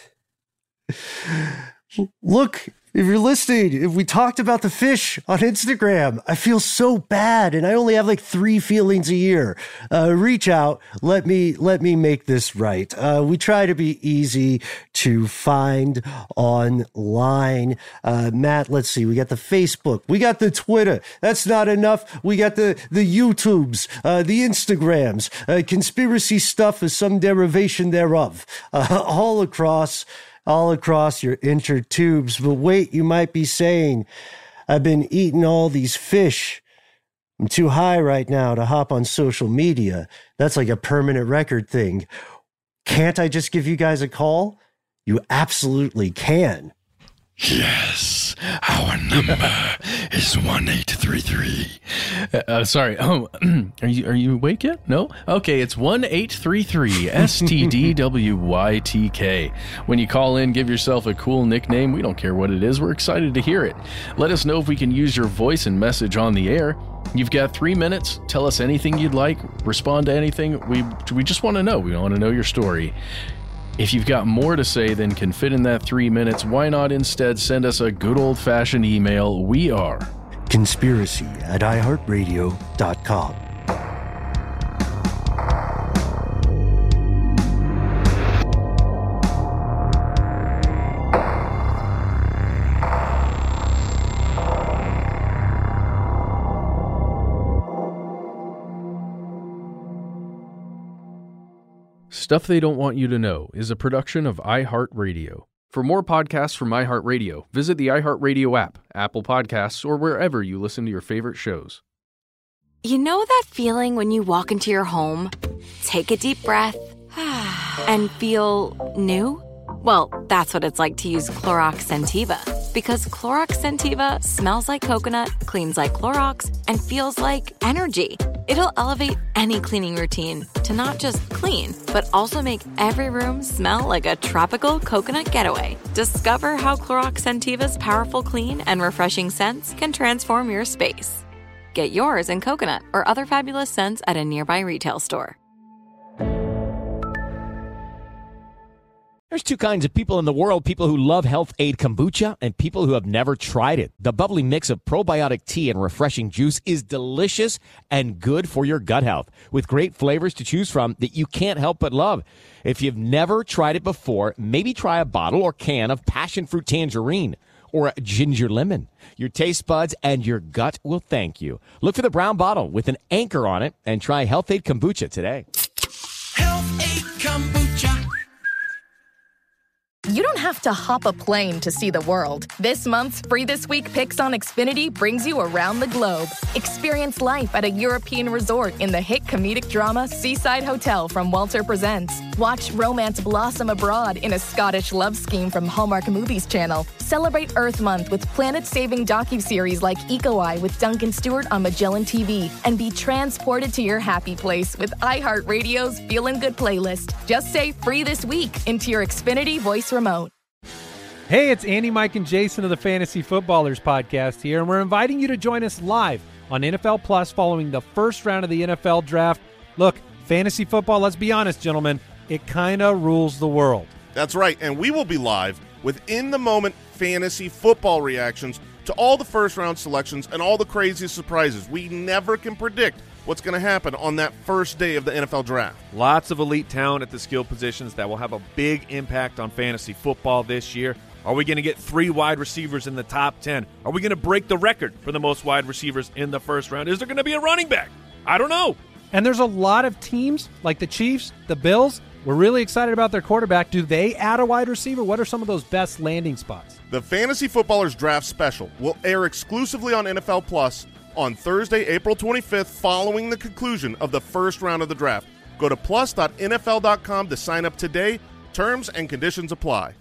look, if you're listening, if we talked about the fish on Instagram, I feel so bad, and I only have like three feelings a year. Uh, reach out, let me let me make this right. Uh, we try to be easy to find online. Uh, Matt, let's see. We got the Facebook, we got the Twitter. That's not enough. We got the the YouTubes, uh, the Instagrams, uh, conspiracy stuff is some derivation thereof, uh, all across. all across your intertubes. But wait, you might be saying, I've been eating all these fish. I'm too high right now to hop on social media. That's like a permanent record thing. Can't I just give you guys a call? You absolutely can. Yes, our number is one eight three three. Uh, sorry, oh, are you are you awake yet? No? Okay, it's one eight three three S T D W Y T K. When you call in, give yourself a cool nickname. We don't care what it is. We're excited to hear it. Let us know if we can use your voice and message on the air. You've got three minutes. Tell us anything you'd like. Respond to anything. We we just want to know. We want to know your story. If you've got more to say than can fit in that three minutes, why not instead send us a good old-fashioned email? We are conspiracy at i heart radio dot com. Stuff They Don't Want You to Know is a production of iHeartRadio. For more podcasts from iHeartRadio, visit the iHeartRadio app, Apple Podcasts, or wherever you listen to your favorite shows. You know that feeling when you walk into your home, take a deep breath, and feel new? Well, that's what it's like to use Clorox Scentiva. Because Clorox Scentiva smells like coconut, cleans like Clorox, and feels like energy. It'll elevate any cleaning routine to not just clean, but also make every room smell like a tropical coconut getaway. Discover how Clorox Scentiva's powerful clean and refreshing scents can transform your space. Get yours in coconut or other fabulous scents at a nearby retail store. There's two kinds of people in the world, people who love Health Aid Kombucha and people who have never tried it. The bubbly mix of probiotic tea and refreshing juice is delicious and good for your gut health, with great flavors to choose from that you can't help but love. If you've never tried it before, maybe try a bottle or can of passion fruit tangerine or a ginger lemon. Your taste buds and your gut will thank you. Look for the brown bottle with an anchor on it and try Health Aid Kombucha today. Health Aid Kombucha. You don't have to hop a plane to see the world. This month's Free This Week Picks on Xfinity brings you around the globe. Experience life at a European resort in the hit comedic drama Seaside Hotel from Walter Presents. Watch romance blossom abroad in a Scottish love scheme from Hallmark Movies Channel. Celebrate Earth Month with planet-saving docuseries like Eco Eye with Duncan Stewart on Magellan T V. And be transported to your happy place with iHeartRadio's Feelin' Good playlist. Just say Free This Week into your Xfinity voice remote. Hey, it's Andy, Mike, and Jason of the Fantasy Footballers podcast here, and we're inviting you to join us live on N F L Plus following the first round of the N F L Draft. Look, fantasy football, let's be honest, gentlemen, it kind of rules the world. That's right, and we will be live with in-the-moment fantasy football reactions to all the first-round selections and all the craziest surprises. We never can predict what's going to happen on that first day of the N F L Draft. Lots of elite talent at the skill positions that will have a big impact on fantasy football this year. Are we going to get three wide receivers in the top ten? Are we going to break the record for the most wide receivers in the first round? Is there going to be a running back? I don't know. And there's a lot of teams like the Chiefs, the Bills. We're really excited about their quarterback. Do they add a wide receiver? What are some of those best landing spots? The Fantasy Footballers Draft Special will air exclusively on N F L Plus on Thursday, April twenty-fifth, following the conclusion of the first round of the draft. Go to plus dot N F L dot com to sign up today. Terms and conditions apply.